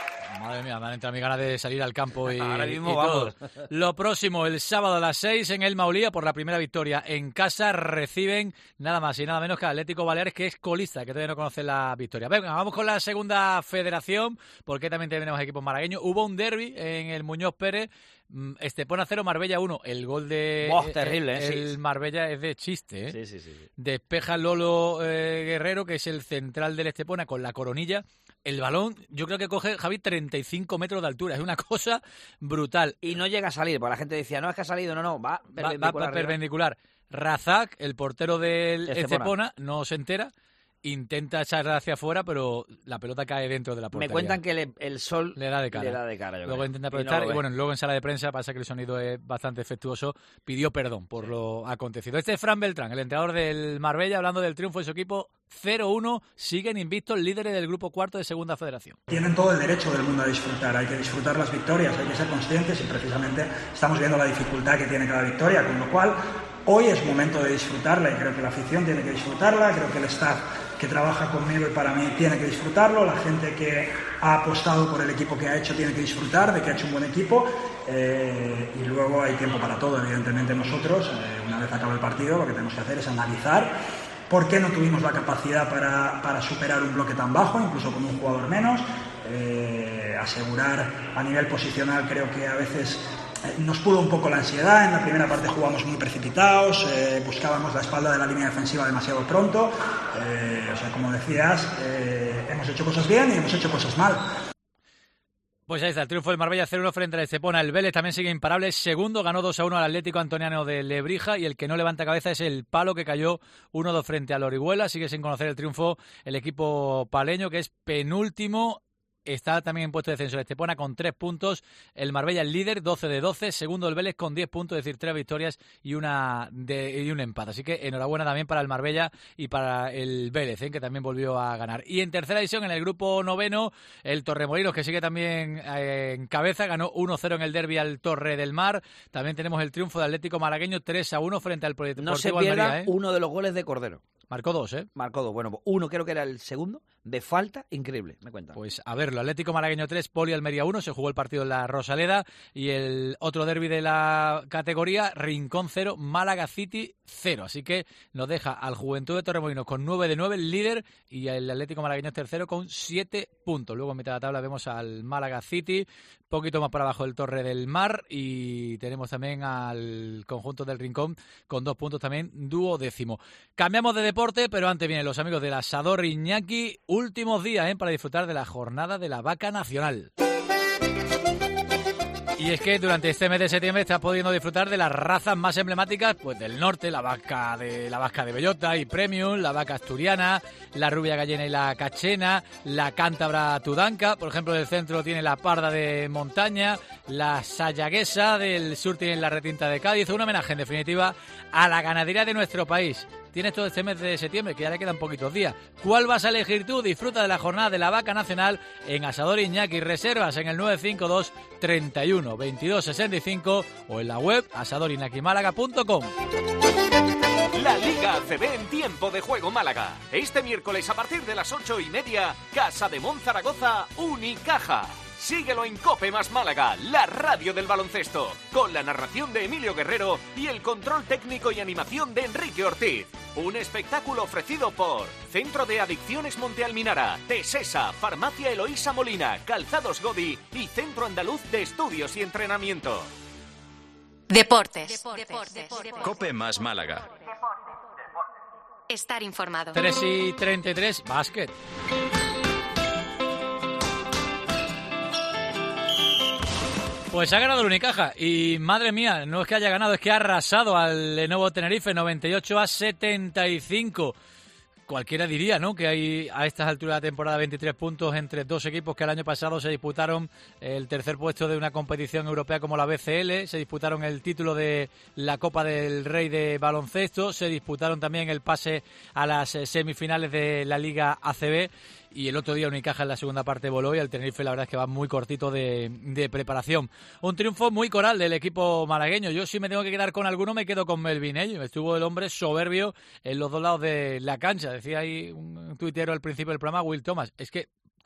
Madre mía, me han entrado mis ganas de salir al campo y ahora mismo y vamos. todo. Lo próximo, el sábado a las 6 en el Maulía, por la primera victoria en casa, reciben nada más y nada menos que Atlético Baleares, que es colista, que todavía no conoce la victoria. Venga, vamos con la segunda federación, porque también tenemos equipos malagueños. Hubo un derbi en el Muñoz Pérez, Estepona 0, Marbella 1. El gol de terrible, el Marbella es de chiste, ¿eh? Sí. Despeja Lolo Guerrero, que es el central del Estepona, con la coronilla. El balón, yo creo que coge, Javi, 35 metros de altura. Es una cosa brutal. Y no llega a salir, porque la gente decía, no es que ha salido, no, va perpendicular. Razak, el portero del Estepona, no se entera. Intenta echarla hacia afuera, pero la pelota cae dentro de la portería. Me cuentan que el sol le da de cara. Luego intenta protestar y bueno, luego en sala de prensa pasa que el sonido es bastante efectuoso. Pidió perdón por lo acontecido. Este es Fran Beltrán, el entrenador del Marbella, hablando del triunfo de su equipo 0-1. Siguen invictos, líderes del grupo cuarto de Segunda Federación. Tienen todo el derecho del mundo a disfrutar. Hay que disfrutar las victorias, hay que ser conscientes y precisamente estamos viendo la dificultad que tiene cada victoria, con lo cual hoy es momento de disfrutarla y creo que la afición tiene que disfrutarla, creo que el staff que trabaja conmigo y para mí tiene que disfrutarlo, la gente que ha apostado por el equipo que ha hecho tiene que disfrutar de que ha hecho un buen equipo y luego hay tiempo para todo. Evidentemente nosotros, una vez acabe el partido, lo que tenemos que hacer es analizar por qué no tuvimos la capacidad para superar un bloque tan bajo, incluso con un jugador menos, asegurar a nivel posicional. Creo que a veces nos pudo un poco la ansiedad. En la primera parte jugamos muy precipitados, buscábamos la espalda de la línea defensiva demasiado pronto. O sea, como decías, hemos hecho cosas bien y hemos hecho cosas mal. Pues ahí está, el triunfo del Marbella 0-1 frente al Estepona. El Vélez también sigue imparable. Segundo, ganó 2-1 al Atlético Antoniano de Lebrija. Y el que no levanta cabeza es el Palo, que cayó 1-2 frente al Orihuela. Sigue sin conocer el triunfo el equipo paleño, que es penúltimo. Está también en puesto de descenso el Estepona con 3 puntos. El Marbella, el líder, 12 de 12. Segundo, el Vélez con 10 puntos, es decir, 3 victorias y un empate. Así que enhorabuena también para el Marbella y para el Vélez, que también volvió a ganar. Y en tercera división, en el grupo noveno, el Torremolinos, que sigue también en cabeza, ganó 1-0 en el derbi al Torre del Mar. También tenemos el triunfo del Atlético malagueño 3-1 frente al Deportivo No se pierda Almería, uno de los goles de Cordero. Marcó 2, ¿eh? Marcó 2. Bueno, uno creo que era el segundo, de falta, increíble, me cuentan. Pues a verlo, Atlético Malagueño 3, Poli Almería 1, se jugó el partido en la Rosaleda, y el otro derbi de la categoría, Rincón 0, Málaga City 0. Así que nos deja al Juventud de Torremolinos con 9 de 9, el líder, y el Atlético Malagueño tercero con 7 puntos. Luego en mitad de la tabla vemos al Málaga City, poquito más para abajo el Torre del Mar, y tenemos también al conjunto del Rincón con 2 puntos también, duodécimo. Cambiamos de deporte, pero antes vienen los amigos del Asador Iñaki. Últimos días para disfrutar de la jornada de la vaca nacional. Y es que durante este mes de septiembre estás pudiendo disfrutar de las razas más emblemáticas pues del norte, la vaca de bellota y premium, la vaca asturiana, la rubia gallena y la cachena, la cántabra tudanca, por ejemplo del centro tiene la parda de montaña, la sayaguesa, del sur tiene la retinta de Cádiz. Un homenaje en definitiva a la ganadería de nuestro país. Tienes todo este mes de septiembre, que ya le quedan poquitos días. ¿Cuál vas a elegir tú? Disfruta de la jornada de la vaca nacional en Asador Iñaki. Reservas en el 952 31 22 65 o en la web asadoriñakimálaga.com. La Liga ACB en tiempo de juego Málaga. Este miércoles a partir de las 8:30, Casa de Monzaragoza, Unicaja. Síguelo en COPE más Málaga, la radio del baloncesto, con la narración de Emilio Guerrero y el control técnico y animación de Enrique Ortiz. Un espectáculo ofrecido por Centro de Adicciones Monte Alminara, Tesesa, Farmacia Eloísa Molina, Calzados Godi y Centro Andaluz de Estudios y Entrenamiento. Deportes. COPE más Málaga. Estar informado. 3:33, básquet. Pues ha ganado el Unicaja y, madre mía, no es que haya ganado, es que ha arrasado al Lenovo Tenerife 98-75. Cualquiera diría, ¿no?, que hay a estas alturas de la temporada 23 puntos entre dos equipos que el año pasado se disputaron el tercer puesto de una competición europea como la BCL, se disputaron el título de la Copa del Rey de baloncesto, se disputaron también el pase a las semifinales de la Liga ACB. Y el otro día Unicaja en la segunda parte voló y el Tenerife la verdad es que va muy cortito de preparación. Un triunfo muy coral del equipo malagueño. Yo si me tengo que quedar con alguno me quedo con Melvin. Estuvo el hombre soberbio en los dos lados de la cancha. Decía ahí un tuitero al principio del programa, Will Thomas, es que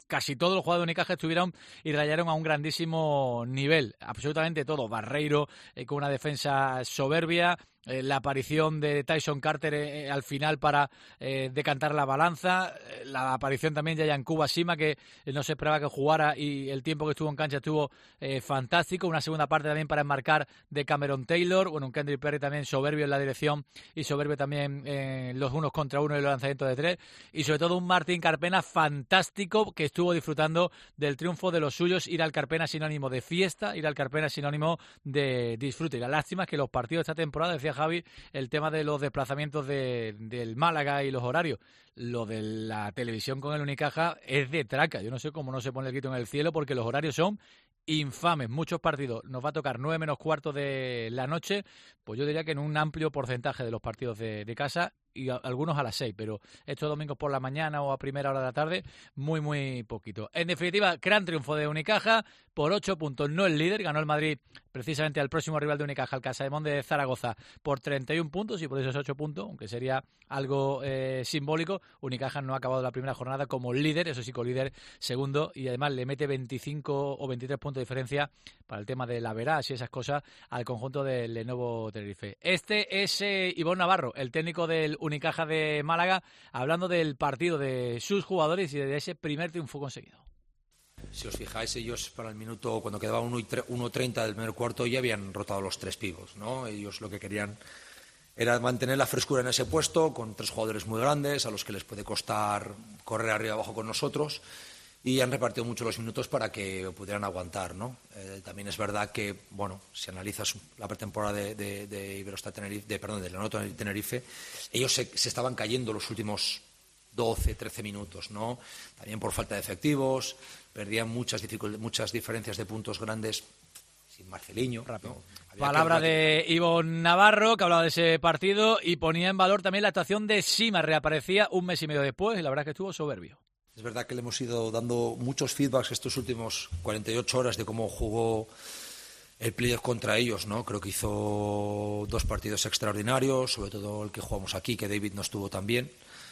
casi todos los jugadores de Unicaja estuvieron y rayaron a un grandísimo nivel. Absolutamente todo. Barreiro con una defensa soberbia. La aparición de Tyson Carter al final para decantar la balanza, la aparición también de Yankuba Sima, que no se esperaba que jugara y el tiempo que estuvo en cancha estuvo fantástico, una segunda parte también para enmarcar de Cameron Taylor, bueno, un Kendrick Perry también soberbio en la dirección y soberbio también en los unos contra uno y los lanzamientos de tres, y sobre todo un Martín Carpena fantástico que estuvo disfrutando del triunfo de los suyos. Ir al Carpena sinónimo de fiesta, ir al Carpena sinónimo de disfrute, y la lástima es que los partidos de esta temporada, decía Javi, el tema de los desplazamientos del Málaga y los horarios, lo de la televisión con el Unicaja es de traca. Yo no sé cómo no se pone el grito en el cielo, porque los horarios son infames. Muchos partidos nos va a tocar 9 menos cuarto de la noche, pues yo diría que en un amplio porcentaje de los partidos de casa, y algunos a las 6, pero estos domingos por la mañana o a primera hora de la tarde, muy, muy poquito. En definitiva, gran triunfo de Unicaja por 8 puntos, no el líder, ganó el Madrid precisamente al próximo rival de Unicaja, el Casademón de Zaragoza, por 31 puntos, y por esos 8 puntos, aunque sería algo simbólico, Unicaja no ha acabado la primera jornada como líder, eso sí, co-líder segundo, y además le mete 25 o 23 puntos de diferencia para el tema de la Verás y esas cosas al conjunto del Lenovo Tenerife. Este es Ivón Navarro, el técnico del Unicaja de Málaga, hablando del partido, de sus jugadores y de ese primer triunfo conseguido. Si os fijáis, ellos para el minuto, cuando quedaba 1:30 del primer cuarto, ya habían rotado los 3 pivos, ¿no? Ellos lo que querían era mantener la frescura en ese puesto, con 3 jugadores muy grandes, a los que les puede costar correr arriba y abajo con nosotros, y han repartido mucho los minutos para que pudieran aguantar, ¿no? También es verdad que, bueno, si analizas la pretemporada de Iberostar Tenerife, del Lenovo Tenerife, ellos se estaban cayendo los últimos 12, 13 minutos, ¿no? También por falta de efectivos, perdían muchas diferencias de puntos grandes sin Marceliño. ¿No? Palabra de Ivón Navarro, que hablaba de ese partido y ponía en valor también la actuación de Sima. Reaparecía un mes y medio después y la verdad es que estuvo soberbio. Es verdad que le hemos ido dando muchos feedbacks estos últimos 48 horas de cómo jugó el playoff contra ellos, ¿no? Creo que hizo 2 partidos extraordinarios, sobre todo el que jugamos aquí, que David no estuvo tan bien.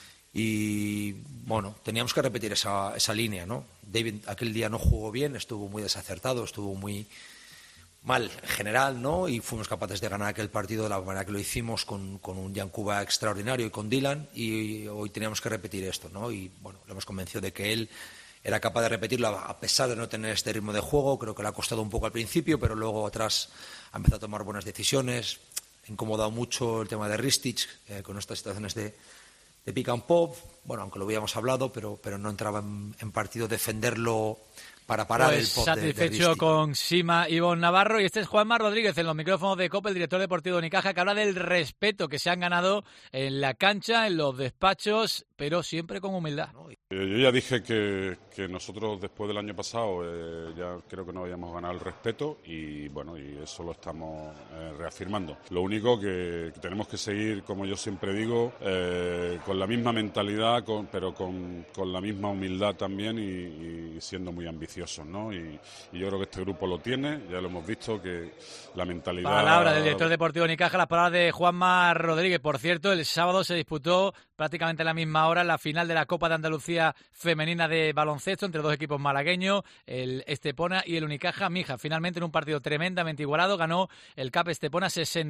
Y bueno, teníamos que repetir esa línea, ¿no? David aquel día no jugó bien, estuvo muy desacertado, estuvo muy mal en general, ¿no? Y fuimos capaces de ganar aquel partido de la manera que lo hicimos, con un Yankuba extraordinario y con Dylan, y hoy teníamos que repetir esto, ¿no? Y bueno, le hemos convencido de que él era capaz de repetirlo a pesar de no tener este ritmo de juego. Creo que le ha costado un poco al principio, pero luego atrás ha empezado a tomar buenas decisiones. Ha incomodado mucho el tema de Ristich con estas situaciones de pick and pop. Bueno, aunque lo habíamos hablado, pero no entraba en partido defenderlo para parar pues el pop satisfecho de con Sima Ivón Navarro. Y este es Juanma Rodríguez en los micrófonos de COPE, el director deportivo de Unicaja, que habla del respeto que se han ganado en la cancha, en los despachos, pero siempre con humildad. Yo ya dije que nosotros después del año pasado ya creo que no habíamos ganado el respeto, y bueno, y eso lo estamos reafirmando. Lo único que tenemos que seguir, como yo siempre digo, con la misma mentalidad, pero con la misma humildad también, y siendo muy ambiciosos, ¿no? Y yo creo que este grupo lo tiene, ya lo hemos visto, que la mentalidad... Palabra del director deportivo de Unicaja, las palabras de Juanma Rodríguez. Por cierto, el sábado se disputó prácticamente a la misma hora la final de la Copa de Andalucía femenina de baloncesto entre 2 equipos malagueños, el Estepona y el Unicaja Mija. Finalmente, en un partido tremendamente igualado, ganó el CAP Estepona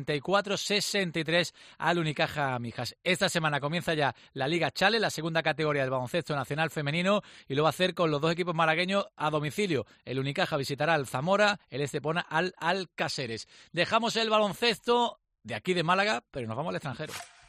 64-63 al Unicaja Mijas. Esta semana comienza ya la Liga Chale, la segunda categoría del baloncesto nacional femenino, y lo va a hacer con los 2 equipos malagueños a domicilio. El Unicaja visitará al Zamora, el Estepona al Alcáceres. Dejamos el baloncesto de aquí de Málaga, pero nos vamos al extranjero.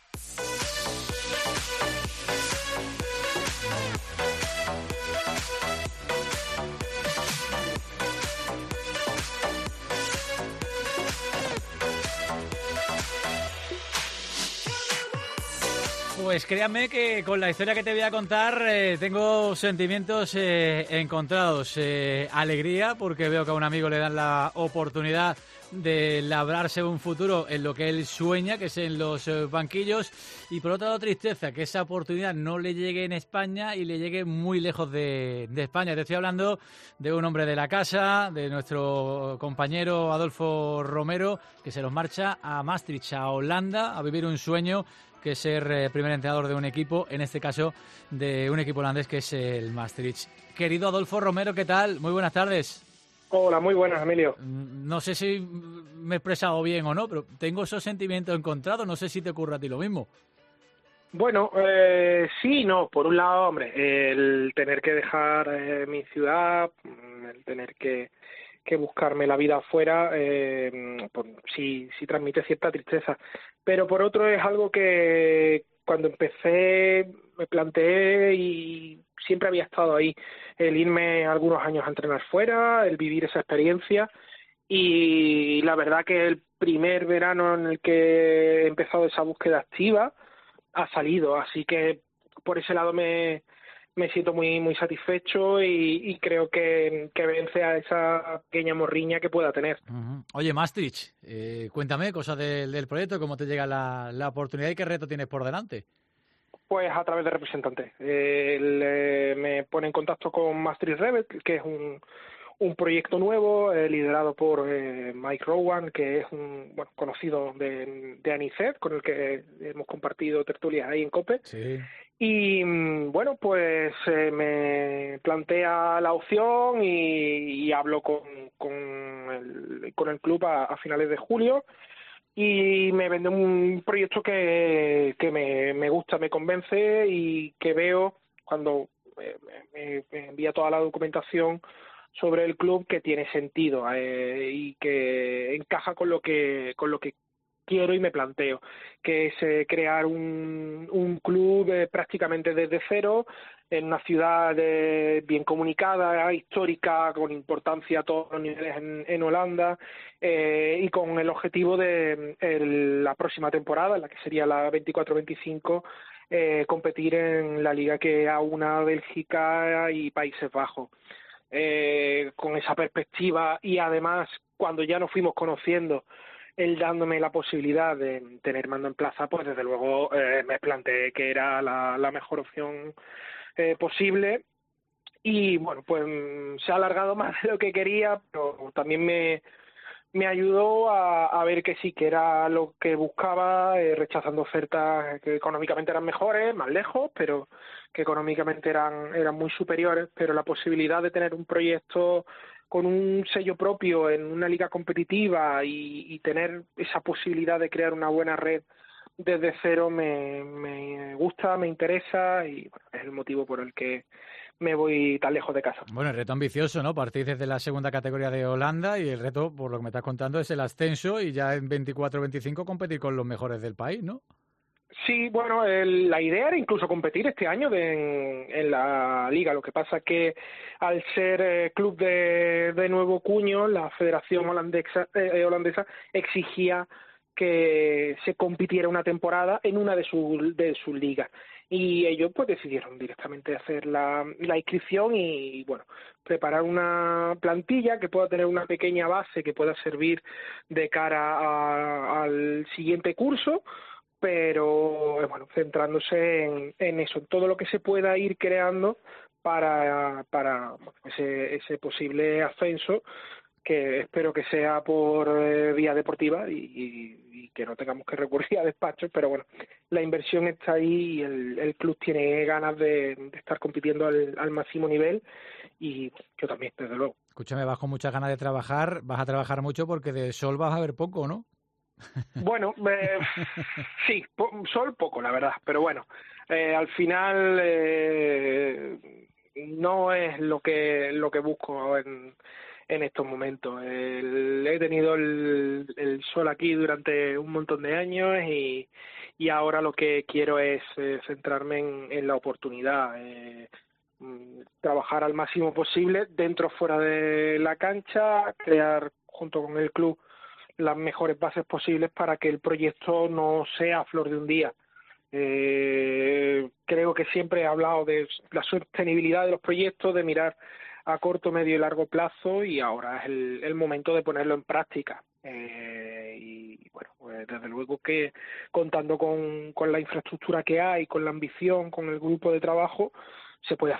Pues créanme que con la historia que te voy a contar tengo sentimientos encontrados. Alegría porque veo que a un amigo le dan la oportunidad de labrarse un futuro en lo que él sueña, que es en los banquillos, y por otro lado tristeza, que esa oportunidad no le llegue en España y le llegue muy lejos de España. Te estoy hablando de un hombre de la casa, de nuestro compañero Adolfo Romero, que se los marcha a Maastricht, a Holanda, a vivir un sueño que ser primer entrenador de un equipo, en este caso de un equipo holandés que es el Maastricht. Querido Adolfo Romero, ¿qué tal? Muy buenas tardes. Hola, muy buenas, Emilio. No sé si me he expresado bien o no, pero tengo esos sentimientos encontrados, no sé si te ocurre a ti lo mismo. Bueno, sí y no. Por un lado, hombre, el tener que dejar mi ciudad, el tener que buscarme la vida afuera, pues sí transmite cierta tristeza. Pero por otro es algo que cuando empecé me planteé y siempre había estado ahí. El irme algunos años a entrenar fuera, el vivir esa experiencia. Y la verdad que el primer verano en el que he empezado esa búsqueda activa ha salido, así que por ese lado me siento muy satisfecho y creo que vence a esa pequeña morriña que pueda tener. Oye, Maastricht, cuéntame cosas del proyecto, cómo te llega la oportunidad y qué reto tienes por delante. Pues a través de representantes. Me pone en contacto con Maastricht Rebel, que es un proyecto nuevo liderado por Mike Rowan, que es un conocido de ANICEF, con el que hemos compartido tertulias ahí en COPE. Sí. Y bueno, pues me plantea la opción y hablo con el club a finales de julio y me vende un proyecto que me gusta, me convence y que veo cuando me envía toda la documentación sobre el club que tiene sentido y que encaja con lo que quiero y me planteo, que es crear un club prácticamente desde cero en una ciudad bien comunicada, histórica, con importancia a todos los niveles en Holanda y con el objetivo de la próxima temporada, en la que sería la 24-25, competir en la liga que aúna Bélgica y Países Bajos. Con esa perspectiva y además cuando ya nos fuimos conociendo, él dándome la posibilidad de tener mando en plaza, pues desde luego me planteé que era la mejor opción posible y bueno, pues se ha alargado más de lo que quería, pero también me ayudó a ver que sí, que era lo que buscaba, rechazando ofertas que económicamente eran mejores, más lejos, pero que económicamente eran muy superiores, pero la posibilidad de tener un proyecto con un sello propio en una liga competitiva y tener esa posibilidad de crear una buena red desde cero me gusta, me interesa y bueno, es el motivo por el que me voy tan lejos de casa. Bueno, el reto ambicioso, ¿no? Partís desde la segunda categoría de Holanda y el reto, por lo que me estás contando, es el ascenso y ya en 24-25 competir con los mejores del país, ¿no? Sí, bueno, la idea era incluso competir este año en la liga. Lo que pasa es que al ser club de nuevo cuño, la Federación holandesa exigía que se compitiera una temporada en una de sus ligas. Y ellos pues decidieron directamente hacer la inscripción y bueno, preparar una plantilla que pueda tener una pequeña base que pueda servir de cara al siguiente curso, pero bueno, centrándose en eso, en todo lo que se pueda ir creando para ese posible ascenso, que espero que sea por vía deportiva y que no tengamos que recurrir a despachos, pero bueno, la inversión está ahí y el club tiene ganas de estar compitiendo al máximo nivel y yo también, desde luego. Escúchame, vas con muchas ganas de trabajar, vas a trabajar mucho porque de sol vas a ver poco, ¿no? Bueno, sí, sol poco, la verdad, pero bueno, al final no es lo que busco en estos momentos. He tenido el sol aquí durante un montón de años y ahora lo que quiero es centrarme en la oportunidad, trabajar al máximo posible dentro o fuera de la cancha, crear junto con el club las mejores bases posibles para que el proyecto no sea flor de un día. Creo que siempre he hablado de la sostenibilidad de los proyectos, de mirar a corto, medio y largo plazo y ahora es el momento de ponerlo en práctica. Y bueno, pues desde luego que contando con la infraestructura que hay, con la ambición, con el grupo de trabajo, se puede hacer.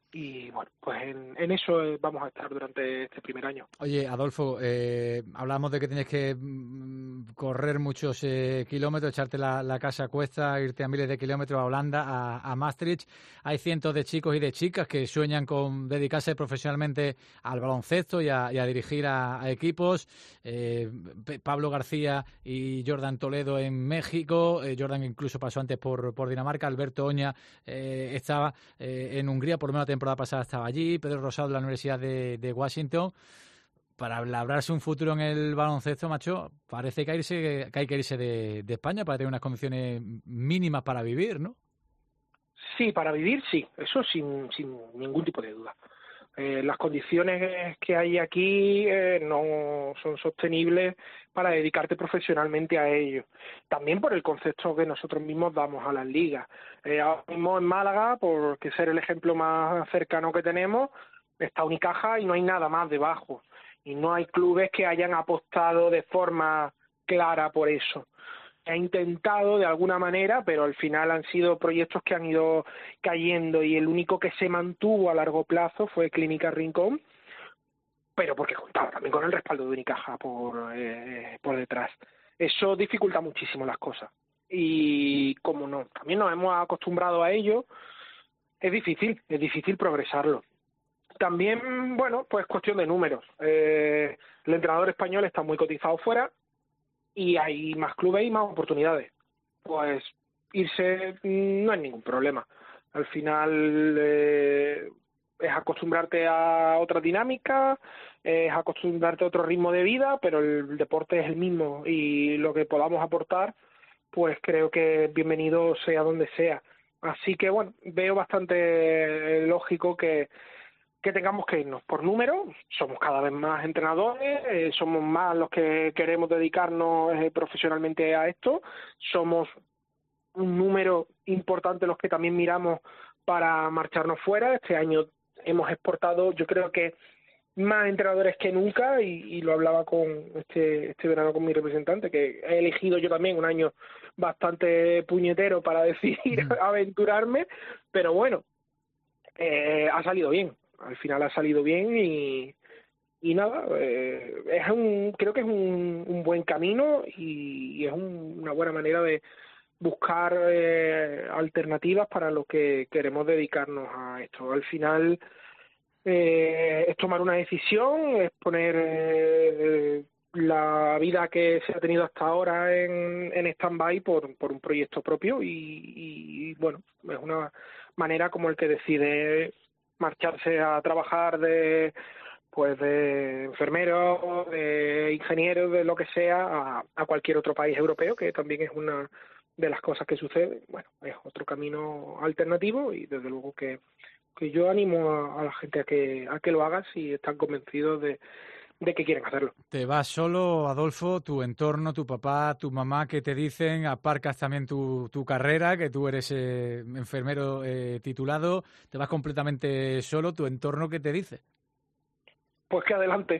y bueno, pues en eso vamos a estar durante este primer año. Oye, Adolfo, hablamos de que tienes que correr muchos kilómetros, echarte la casa a cuesta, irte a miles de kilómetros a Holanda, a Maastricht. Hay cientos de chicos y de chicas que sueñan con dedicarse profesionalmente al baloncesto y a dirigir a equipos. Pablo García y Jordan Toledo en México. Jordan incluso pasó antes por Dinamarca. Alberto Oña estaba en Hungría, por lo menos la temporada pasada estaba allí. Pedro Rosado de la Universidad de Washington. Para labrarse un futuro en el baloncesto, macho, parece que hay que irse de España para tener unas condiciones mínimas para vivir, ¿no? Sí, para vivir sí, eso sin ningún tipo de duda. Las condiciones que hay aquí no son sostenibles para dedicarte profesionalmente a ello. También por el concepto que nosotros mismos damos a las ligas. Ahora mismo en Málaga, por ser el ejemplo más cercano que tenemos, está Unicaja y no hay nada más debajo. Y no hay clubes que hayan apostado de forma clara por eso. Se ha intentado de alguna manera, pero al final han sido proyectos que han ido cayendo y el único que se mantuvo a largo plazo fue Clínica Rincón, pero porque contaba también con el respaldo de Unicaja por detrás. Eso dificulta muchísimo las cosas. Y como también nos hemos acostumbrado a ello, es difícil progresarlo. También, bueno, pues cuestión de números. El entrenador español está muy cotizado fuera y hay más clubes y más oportunidades. Pues irse no es ningún problema. Al final es acostumbrarte a otra dinámica, es acostumbrarte a otro ritmo de vida, pero el deporte es el mismo y lo que podamos aportar, pues creo que bienvenido sea donde sea. Así que, bueno, veo bastante lógico que tengamos que irnos por número. Somos cada vez más entrenadores, somos más los que queremos dedicarnos profesionalmente a esto, somos un número importante los que también miramos para marcharnos fuera. Este año hemos exportado, yo creo que más entrenadores que nunca, y lo hablaba con este verano con mi representante, que he elegido yo también un año bastante puñetero para decidir aventurarme, pero bueno, ha salido bien. Al final ha salido bien y nada, creo que es un buen camino y es una buena manera de buscar alternativas para los que queremos dedicarnos a esto. Al final es tomar una decisión, es poner la vida que se ha tenido hasta ahora en stand-by por un proyecto propio y bueno, es una manera como el que decide marcharse a trabajar de enfermero, de ingeniero, de lo que sea, a cualquier otro país europeo, que también es una de las cosas que sucede. Bueno, es otro camino alternativo y desde luego que yo animo a la gente a que lo haga si están convencidos de que quieren hacerlo. ¿Te vas solo, Adolfo? ¿Tu entorno, tu papá, tu mamá, que te dicen? ¿Aparcas también tu carrera, que tú eres enfermero titulado? ¿Te vas completamente solo? ¿Tu entorno qué te dice? Pues que adelante.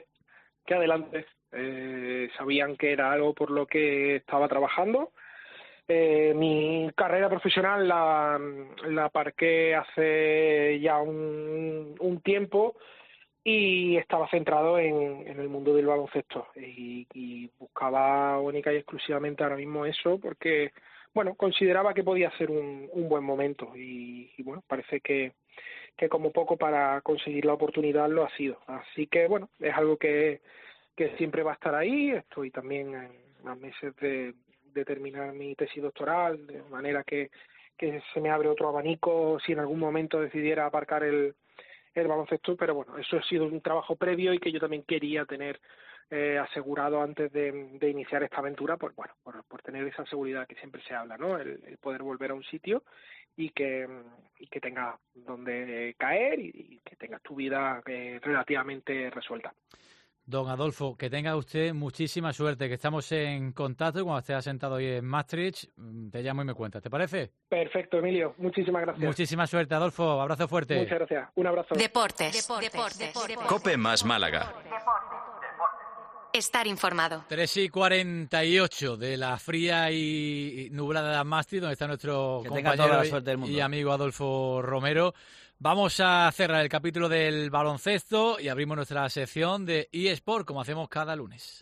Sabían que era algo por lo que estaba trabajando. Mi carrera profesional la aparqué hace ya un tiempo y estaba centrado en el mundo del baloncesto y buscaba única y exclusivamente ahora mismo eso porque, bueno, consideraba que podía ser un buen momento y bueno, parece que como poco para conseguir la oportunidad lo ha sido. Así que, bueno, es algo que siempre va a estar ahí. Estoy también a meses de terminar mi tesis doctoral, de manera que se me abre otro abanico si en algún momento decidiera aparcar el baloncesto, pero bueno, eso ha sido un trabajo previo y que yo también quería tener asegurado antes de iniciar esta aventura, pues bueno, por tener esa seguridad que siempre se habla, ¿no? El poder volver a un sitio y que tengas donde caer y que tengas tu vida relativamente resuelta. Don Adolfo, que tenga usted muchísima suerte, que estamos en contacto y cuando esté sentado hoy en Maastricht, te llamo y me cuentas, ¿te parece? Perfecto, Emilio, muchísimas gracias. Muchísima suerte, Adolfo, abrazo fuerte. Muchas gracias, un abrazo. Deportes. Cope más Málaga. Estar informado. 3:48 de la fría y nublada de Maastricht, donde está nuestro compañero y amigo Adolfo Romero. Vamos a cerrar el capítulo del baloncesto y abrimos nuestra sección de eSport, como hacemos cada lunes.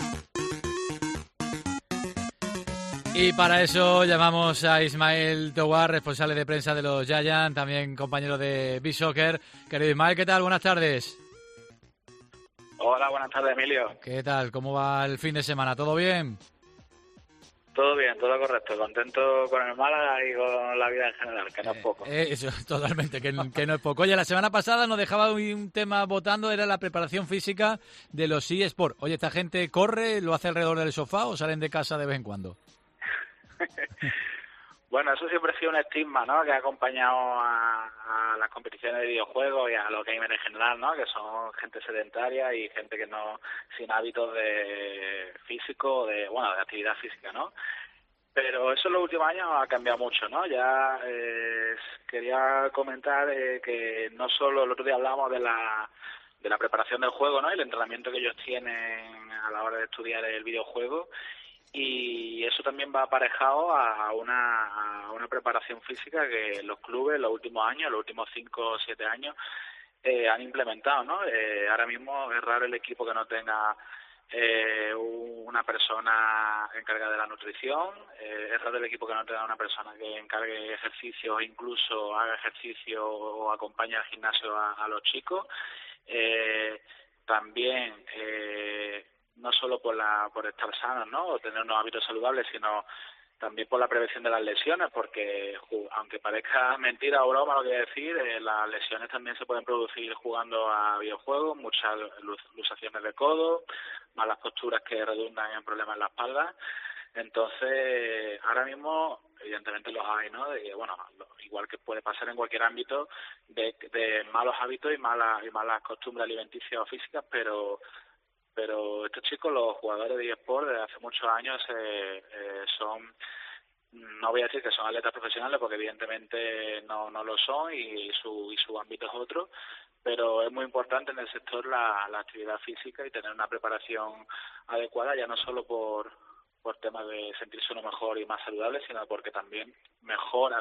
Y para eso llamamos a Ismael Towar, responsable de prensa de los Giants, también compañero de B-Soccer. Querido Ismael, ¿qué tal? Buenas tardes. Hola, buenas tardes, Emilio. ¿Qué tal? ¿Cómo va el fin de semana? ¿Todo bien? Todo bien, todo correcto. Contento con el Málaga y con la vida en general, que no es poco. Eso, totalmente, que no es poco. Oye, la semana pasada nos dejaba un tema votando, era la preparación física de los eSports. Oye, ¿esta gente corre, lo hace alrededor del sofá o salen de casa de vez en cuando? Bueno, eso siempre ha sido un estigma, ¿no?, que ha acompañado a las competiciones de videojuegos y a los gamers en general, ¿no?, que son gente sedentaria y gente que no, sin hábitos de físico, de actividad física, ¿no? Pero eso en los últimos años ha cambiado mucho, ¿no? Ya quería comentar que no solo el otro día hablábamos de la preparación del juego, ¿no?, y el entrenamiento que ellos tienen a la hora de estudiar el videojuego, y eso también va aparejado a una preparación física que los clubes los últimos años, los últimos 5 o 7 años, han implementado, ¿no? Ahora mismo es raro el equipo que no tenga una persona encargada de la nutrición, es raro el equipo que no tenga una persona que encargue ejercicio, incluso haga ejercicio o acompañe al gimnasio a los chicos. También no solo por estar sanos, ¿no?, o tener unos hábitos saludables, sino también por la prevención de las lesiones, porque aunque parezca mentira o broma lo que voy a decir, las lesiones también se pueden producir jugando a videojuegos, muchas luxaciones de codo, malas posturas que redundan en problemas en la espalda. Entonces, ahora mismo, evidentemente los hay, ¿no? Igual que puede pasar en cualquier ámbito, de malos hábitos y malas costumbres alimenticias o físicas, pero estos chicos, los jugadores de eSport, desde hace muchos años son, no voy a decir que son atletas profesionales, porque evidentemente no lo son y su ámbito es otro, pero es muy importante en el sector la actividad física y tener una preparación adecuada, ya no solo por temas de sentirse uno mejor y más saludable, sino porque también mejora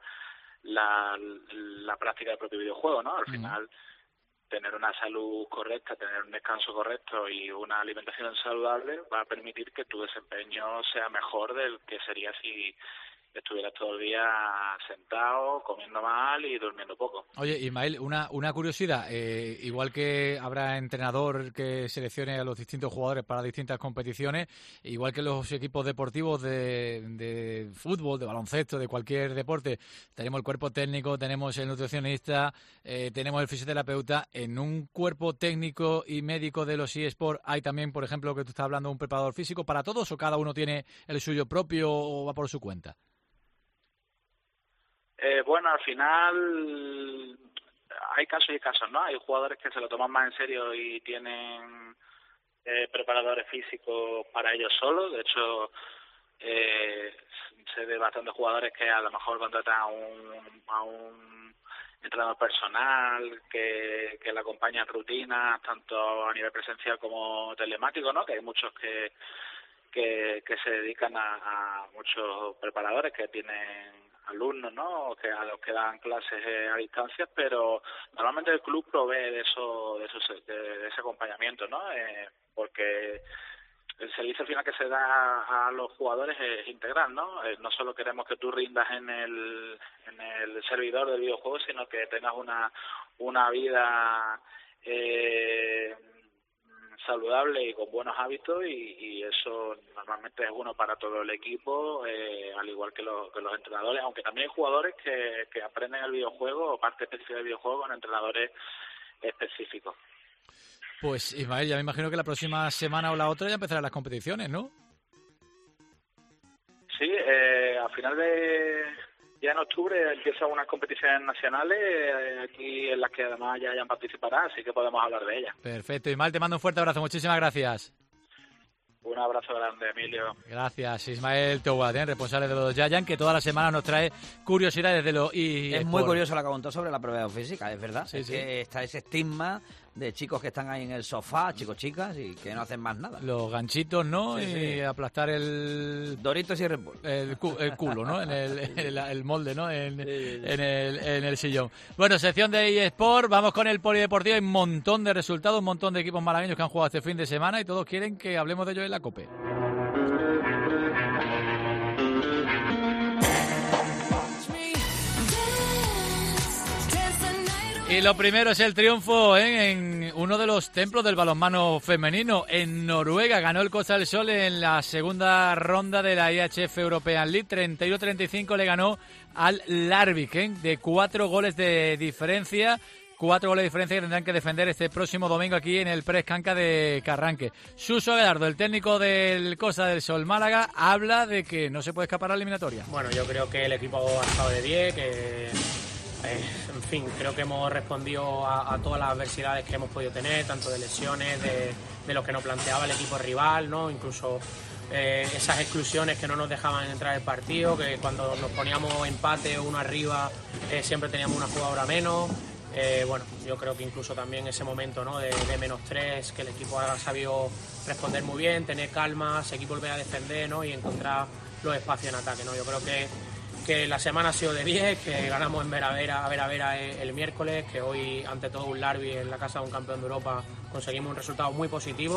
la práctica del propio videojuego, ¿no? Al final, tener una salud correcta, tener un descanso correcto y una alimentación saludable va a permitir que tu desempeño sea mejor del que sería si estuvieras todo el día sentado, comiendo mal y durmiendo poco. Oye, Ismael, una curiosidad. Igual que habrá entrenador que seleccione a los distintos jugadores para distintas competiciones, igual que los equipos deportivos de fútbol, de baloncesto, de cualquier deporte, tenemos el cuerpo técnico, tenemos el nutricionista, tenemos el fisioterapeuta. En un cuerpo técnico y médico de los eSports hay también, por ejemplo, que tú estás hablando, un preparador físico para todos, o cada uno tiene el suyo propio o va por su cuenta. Bueno, al final hay casos y casos, ¿no? Hay jugadores que se lo toman más en serio y tienen preparadores físicos para ellos solos. De hecho, sé de bastantes jugadores que a lo mejor contratan a un entrenador personal que le acompaña en rutinas, tanto a nivel presencial como telemático, ¿no? Que hay muchos que se dedican a muchos preparadores que tienen alumnos, ¿no?, que a los que dan clases a distancia, pero normalmente el club provee de ese acompañamiento, ¿no? Porque el servicio al final que se da a los jugadores es integral, ¿no? No solo queremos que tú rindas en el servidor del videojuego, sino que tengas una vida saludable y con buenos hábitos, y eso normalmente es bueno para todo el equipo, al igual que los entrenadores, aunque también hay jugadores que aprenden el videojuego o parte específica del videojuego con entrenadores específicos. Pues Ismael, ya me imagino que la próxima semana o la otra ya empezarán las competiciones, ¿no? Sí, a final ya en octubre empiezan unas competiciones nacionales aquí en las que además ya participarán, así que podemos hablar de ellas. Perfecto, Ismael, te mando un fuerte abrazo, muchísimas gracias. Un abrazo grande, Emilio. Gracias, Ismael Towad, responsable de los Giants, que toda la semana nos trae curiosidades de los eSports. Es muy curioso lo que contó sobre la prueba física, es verdad. Sí, que está ese estigma de chicos que están ahí en el sofá, chicos-chicas, y que no hacen más nada. Los ganchitos, ¿no? Sí, y aplastar el... Doritos y Red Bull. El culo, ¿no? En el molde, ¿no? En el sillón. Bueno, sección de eSport, vamos con el polideportivo. Hay un montón de resultados, un montón de equipos malagueños que han jugado este fin de semana y todos quieren que hablemos de ellos en la COPE. Y lo primero es el triunfo en uno de los templos del balonmano femenino. En Noruega ganó el Costa del Sol en la segunda ronda de la IHF European League. 31-35 le ganó al Larvik, de 4 goles de diferencia. 4 goles de diferencia que tendrán que defender este próximo domingo aquí en el Press Canca de Carranque. Suso Aguilardo, el técnico del Costa del Sol Málaga, habla de que no se puede escapar a la eliminatoria. Bueno, yo creo que el equipo ha estado de 10, que... en fin, creo que hemos respondido a todas las adversidades que hemos podido tener, tanto de lesiones, de lo que nos planteaba el equipo rival, ¿no? Incluso esas exclusiones que no nos dejaban entrar en el partido, que cuando nos poníamos empate o uno arriba siempre teníamos una jugadora menos. Bueno, yo creo que incluso también ese momento, ¿no? de -3, que el equipo ha sabido responder muy bien, tener calma, seguir volver a defender, ¿no? Y encontrar los espacios en ataque, ¿no? Yo creo que la semana ha sido de 10, que ganamos en Vera el miércoles, que hoy, ante todo un Larvik en la casa de un campeón de Europa, conseguimos un resultado muy positivo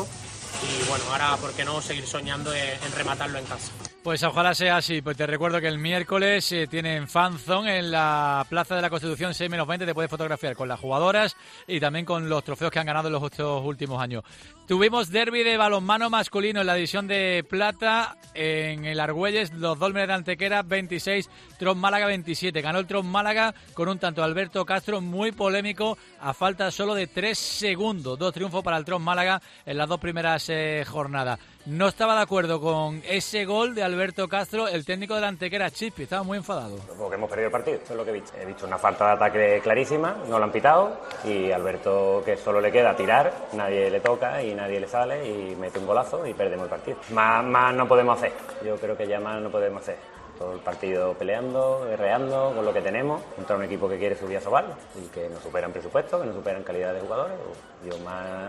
y bueno, ahora por qué no seguir soñando en rematarlo en casa. Pues ojalá sea así. Pues te recuerdo que el miércoles tienen fanzone en la Plaza de la Constitución 6-20, te puedes fotografiar con las jugadoras y también con los trofeos que han ganado en los estos últimos años. Tuvimos derbi de balonmano masculino en la división de plata en el Argüelles, los Dólmenes de Antequera 26, Tron Málaga 27. Ganó el Tron Málaga con un tanto de Alberto Castro muy polémico a falta solo de 3 segundos. 2 triunfos para el Tron Málaga en las 2 primeras jornadas. No estaba de acuerdo con ese gol de Alberto Castro, el técnico de la Antequera, Chispi, estaba muy enfadado. Porque hemos perdido el partido, eso es lo que he visto. He visto una falta de ataque clarísima, no lo han pitado, y Alberto, que solo le queda tirar, nadie le toca y nadie le sale y mete un golazo y perdemos el partido. Más no podemos hacer, yo creo que ya más no podemos hacer. Todo el partido peleando, guerreando con lo que tenemos, contra un equipo que quiere subir a Sobal y que nos supera en presupuesto, que nos supera en calidad de jugadores. Yo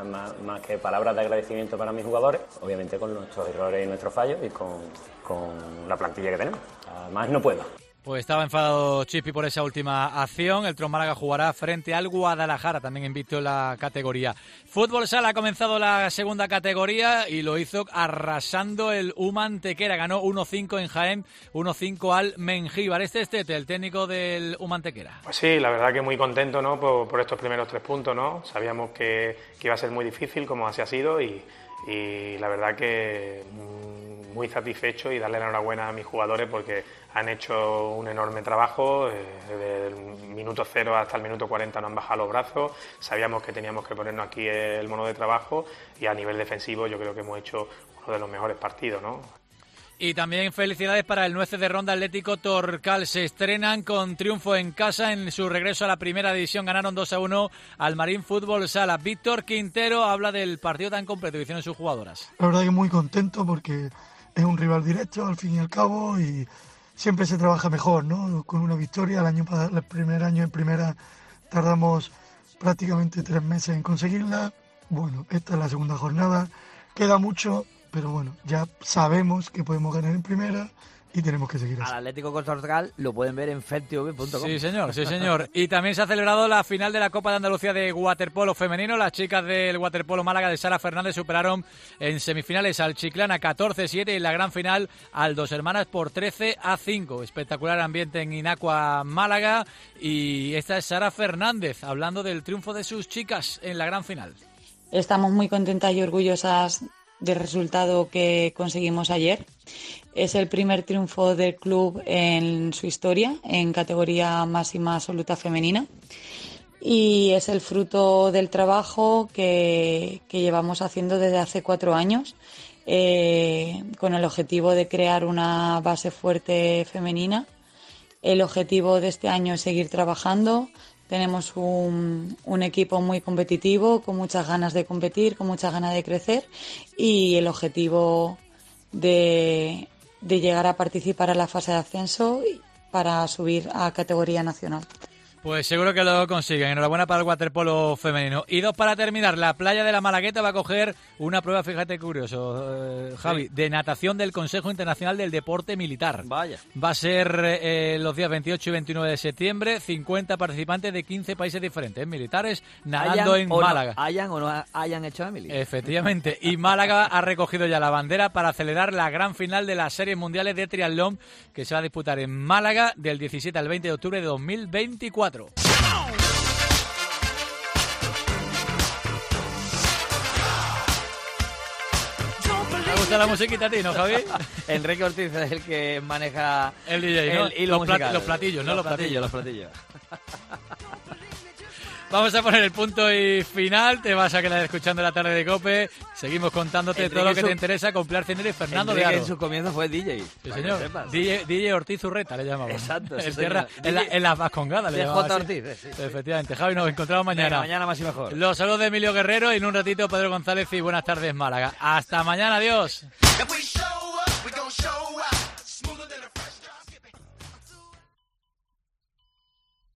más que palabras de agradecimiento para mis jugadores, obviamente con nuestros errores y nuestros fallos y con la plantilla que tenemos. Más no puedo. Pues estaba enfadado Chispi por esa última acción. El Tron Málaga jugará frente al Guadalajara, también invicto en la categoría. Fútbol Sala ha comenzado la segunda categoría y lo hizo arrasando el UMA Antequera. Ganó 1-5 en Jaén, 1-5 al Mengíbar. Estete, el técnico del UMA Antequera. Pues sí, la verdad que muy contento, ¿no? por estos primeros 3 puntos, ¿no? Sabíamos que iba a ser muy difícil, como así ha sido, y la verdad que muy satisfecho y darle la enhorabuena a mis jugadores porque han hecho un enorme trabajo. Desde el minuto 0 hasta el minuto 40 no han bajado los brazos. Sabíamos que teníamos que ponernos aquí el mono de trabajo y a nivel defensivo yo creo que hemos hecho uno de los mejores partidos, ¿no? Y también felicidades para el Nueces de Ronda Atlético Torcal. Se estrenan con triunfo en casa en su regreso a la primera división. Ganaron 2-1 al Marín Fútbol Sala. Víctor Quintero habla del partido tan completo que hicieron sus jugadoras. La verdad que muy contento porque es un rival directo al fin y al cabo y siempre se trabaja mejor, ¿no? Con una victoria. El primer año en primera tardamos prácticamente 3 meses en conseguirla. Bueno, esta es la segunda jornada. Queda mucho, pero bueno, ya sabemos que podemos ganar en primera y tenemos que seguir así. Al Atlético Torcal lo pueden ver en fertv.com. Sí, señor, sí, señor. Y también se ha celebrado la final de la Copa de Andalucía de waterpolo femenino. Las chicas del waterpolo Málaga de Sara Fernández superaron en semifinales al Chiclana 14-7 y en la gran final al Dos Hermanas por 13-5. Espectacular ambiente en Inacua, Málaga. Y esta es Sara Fernández hablando del triunfo de sus chicas en la gran final. Estamos muy contentas y orgullosas del resultado que conseguimos ayer. Es el primer triunfo del club en su historia en categoría máxima absoluta femenina y es el fruto del trabajo que llevamos haciendo desde hace 4 años con el objetivo de crear una base fuerte femenina. El objetivo de este año es seguir trabajando. Tenemos un equipo muy competitivo, con muchas ganas de competir, con muchas ganas de crecer y el objetivo de llegar a participar en la fase de ascenso para subir a categoría nacional. Pues seguro que lo consiguen. Enhorabuena para el waterpolo femenino. Y 2 para terminar. La playa de la Malagueta va a coger una prueba, fíjate curioso, Javi, de natación del Consejo Internacional del Deporte Militar. Vaya. Va a ser los días 28 y 29 de septiembre. 50 participantes de 15 países diferentes, militares, nadando en Málaga. Hayan o no hayan hecho Emily. Efectivamente. Y Málaga ha recogido ya la bandera para celebrar la gran final de las Series Mundiales de Triatlón, que se va a disputar en Málaga del 17 al 20 de octubre de 2024. Me gusta la musiquita a ti, ¿no, Javi? Enrique Ortiz es el que maneja el DJ, ¿no? los platillos, ¿no? Los platillos. Vamos a poner el punto y final. Te vas a quedar escuchando la tarde de COPE. Seguimos contándote todo lo que te interesa con Pilar Cenero y Fernando de Aro. En su comienzo fue DJ. Sí, señor. DJ Ortiz Urreta le llamamos. Exacto. En las Vascongadas le llamamos. DJ Ortiz. Sí. Efectivamente. Javi, nos encontramos mañana. Venga, mañana más y mejor. Los saludos de Emilio Guerrero y en un ratito Pedro González y buenas tardes Málaga. Hasta mañana. Adiós.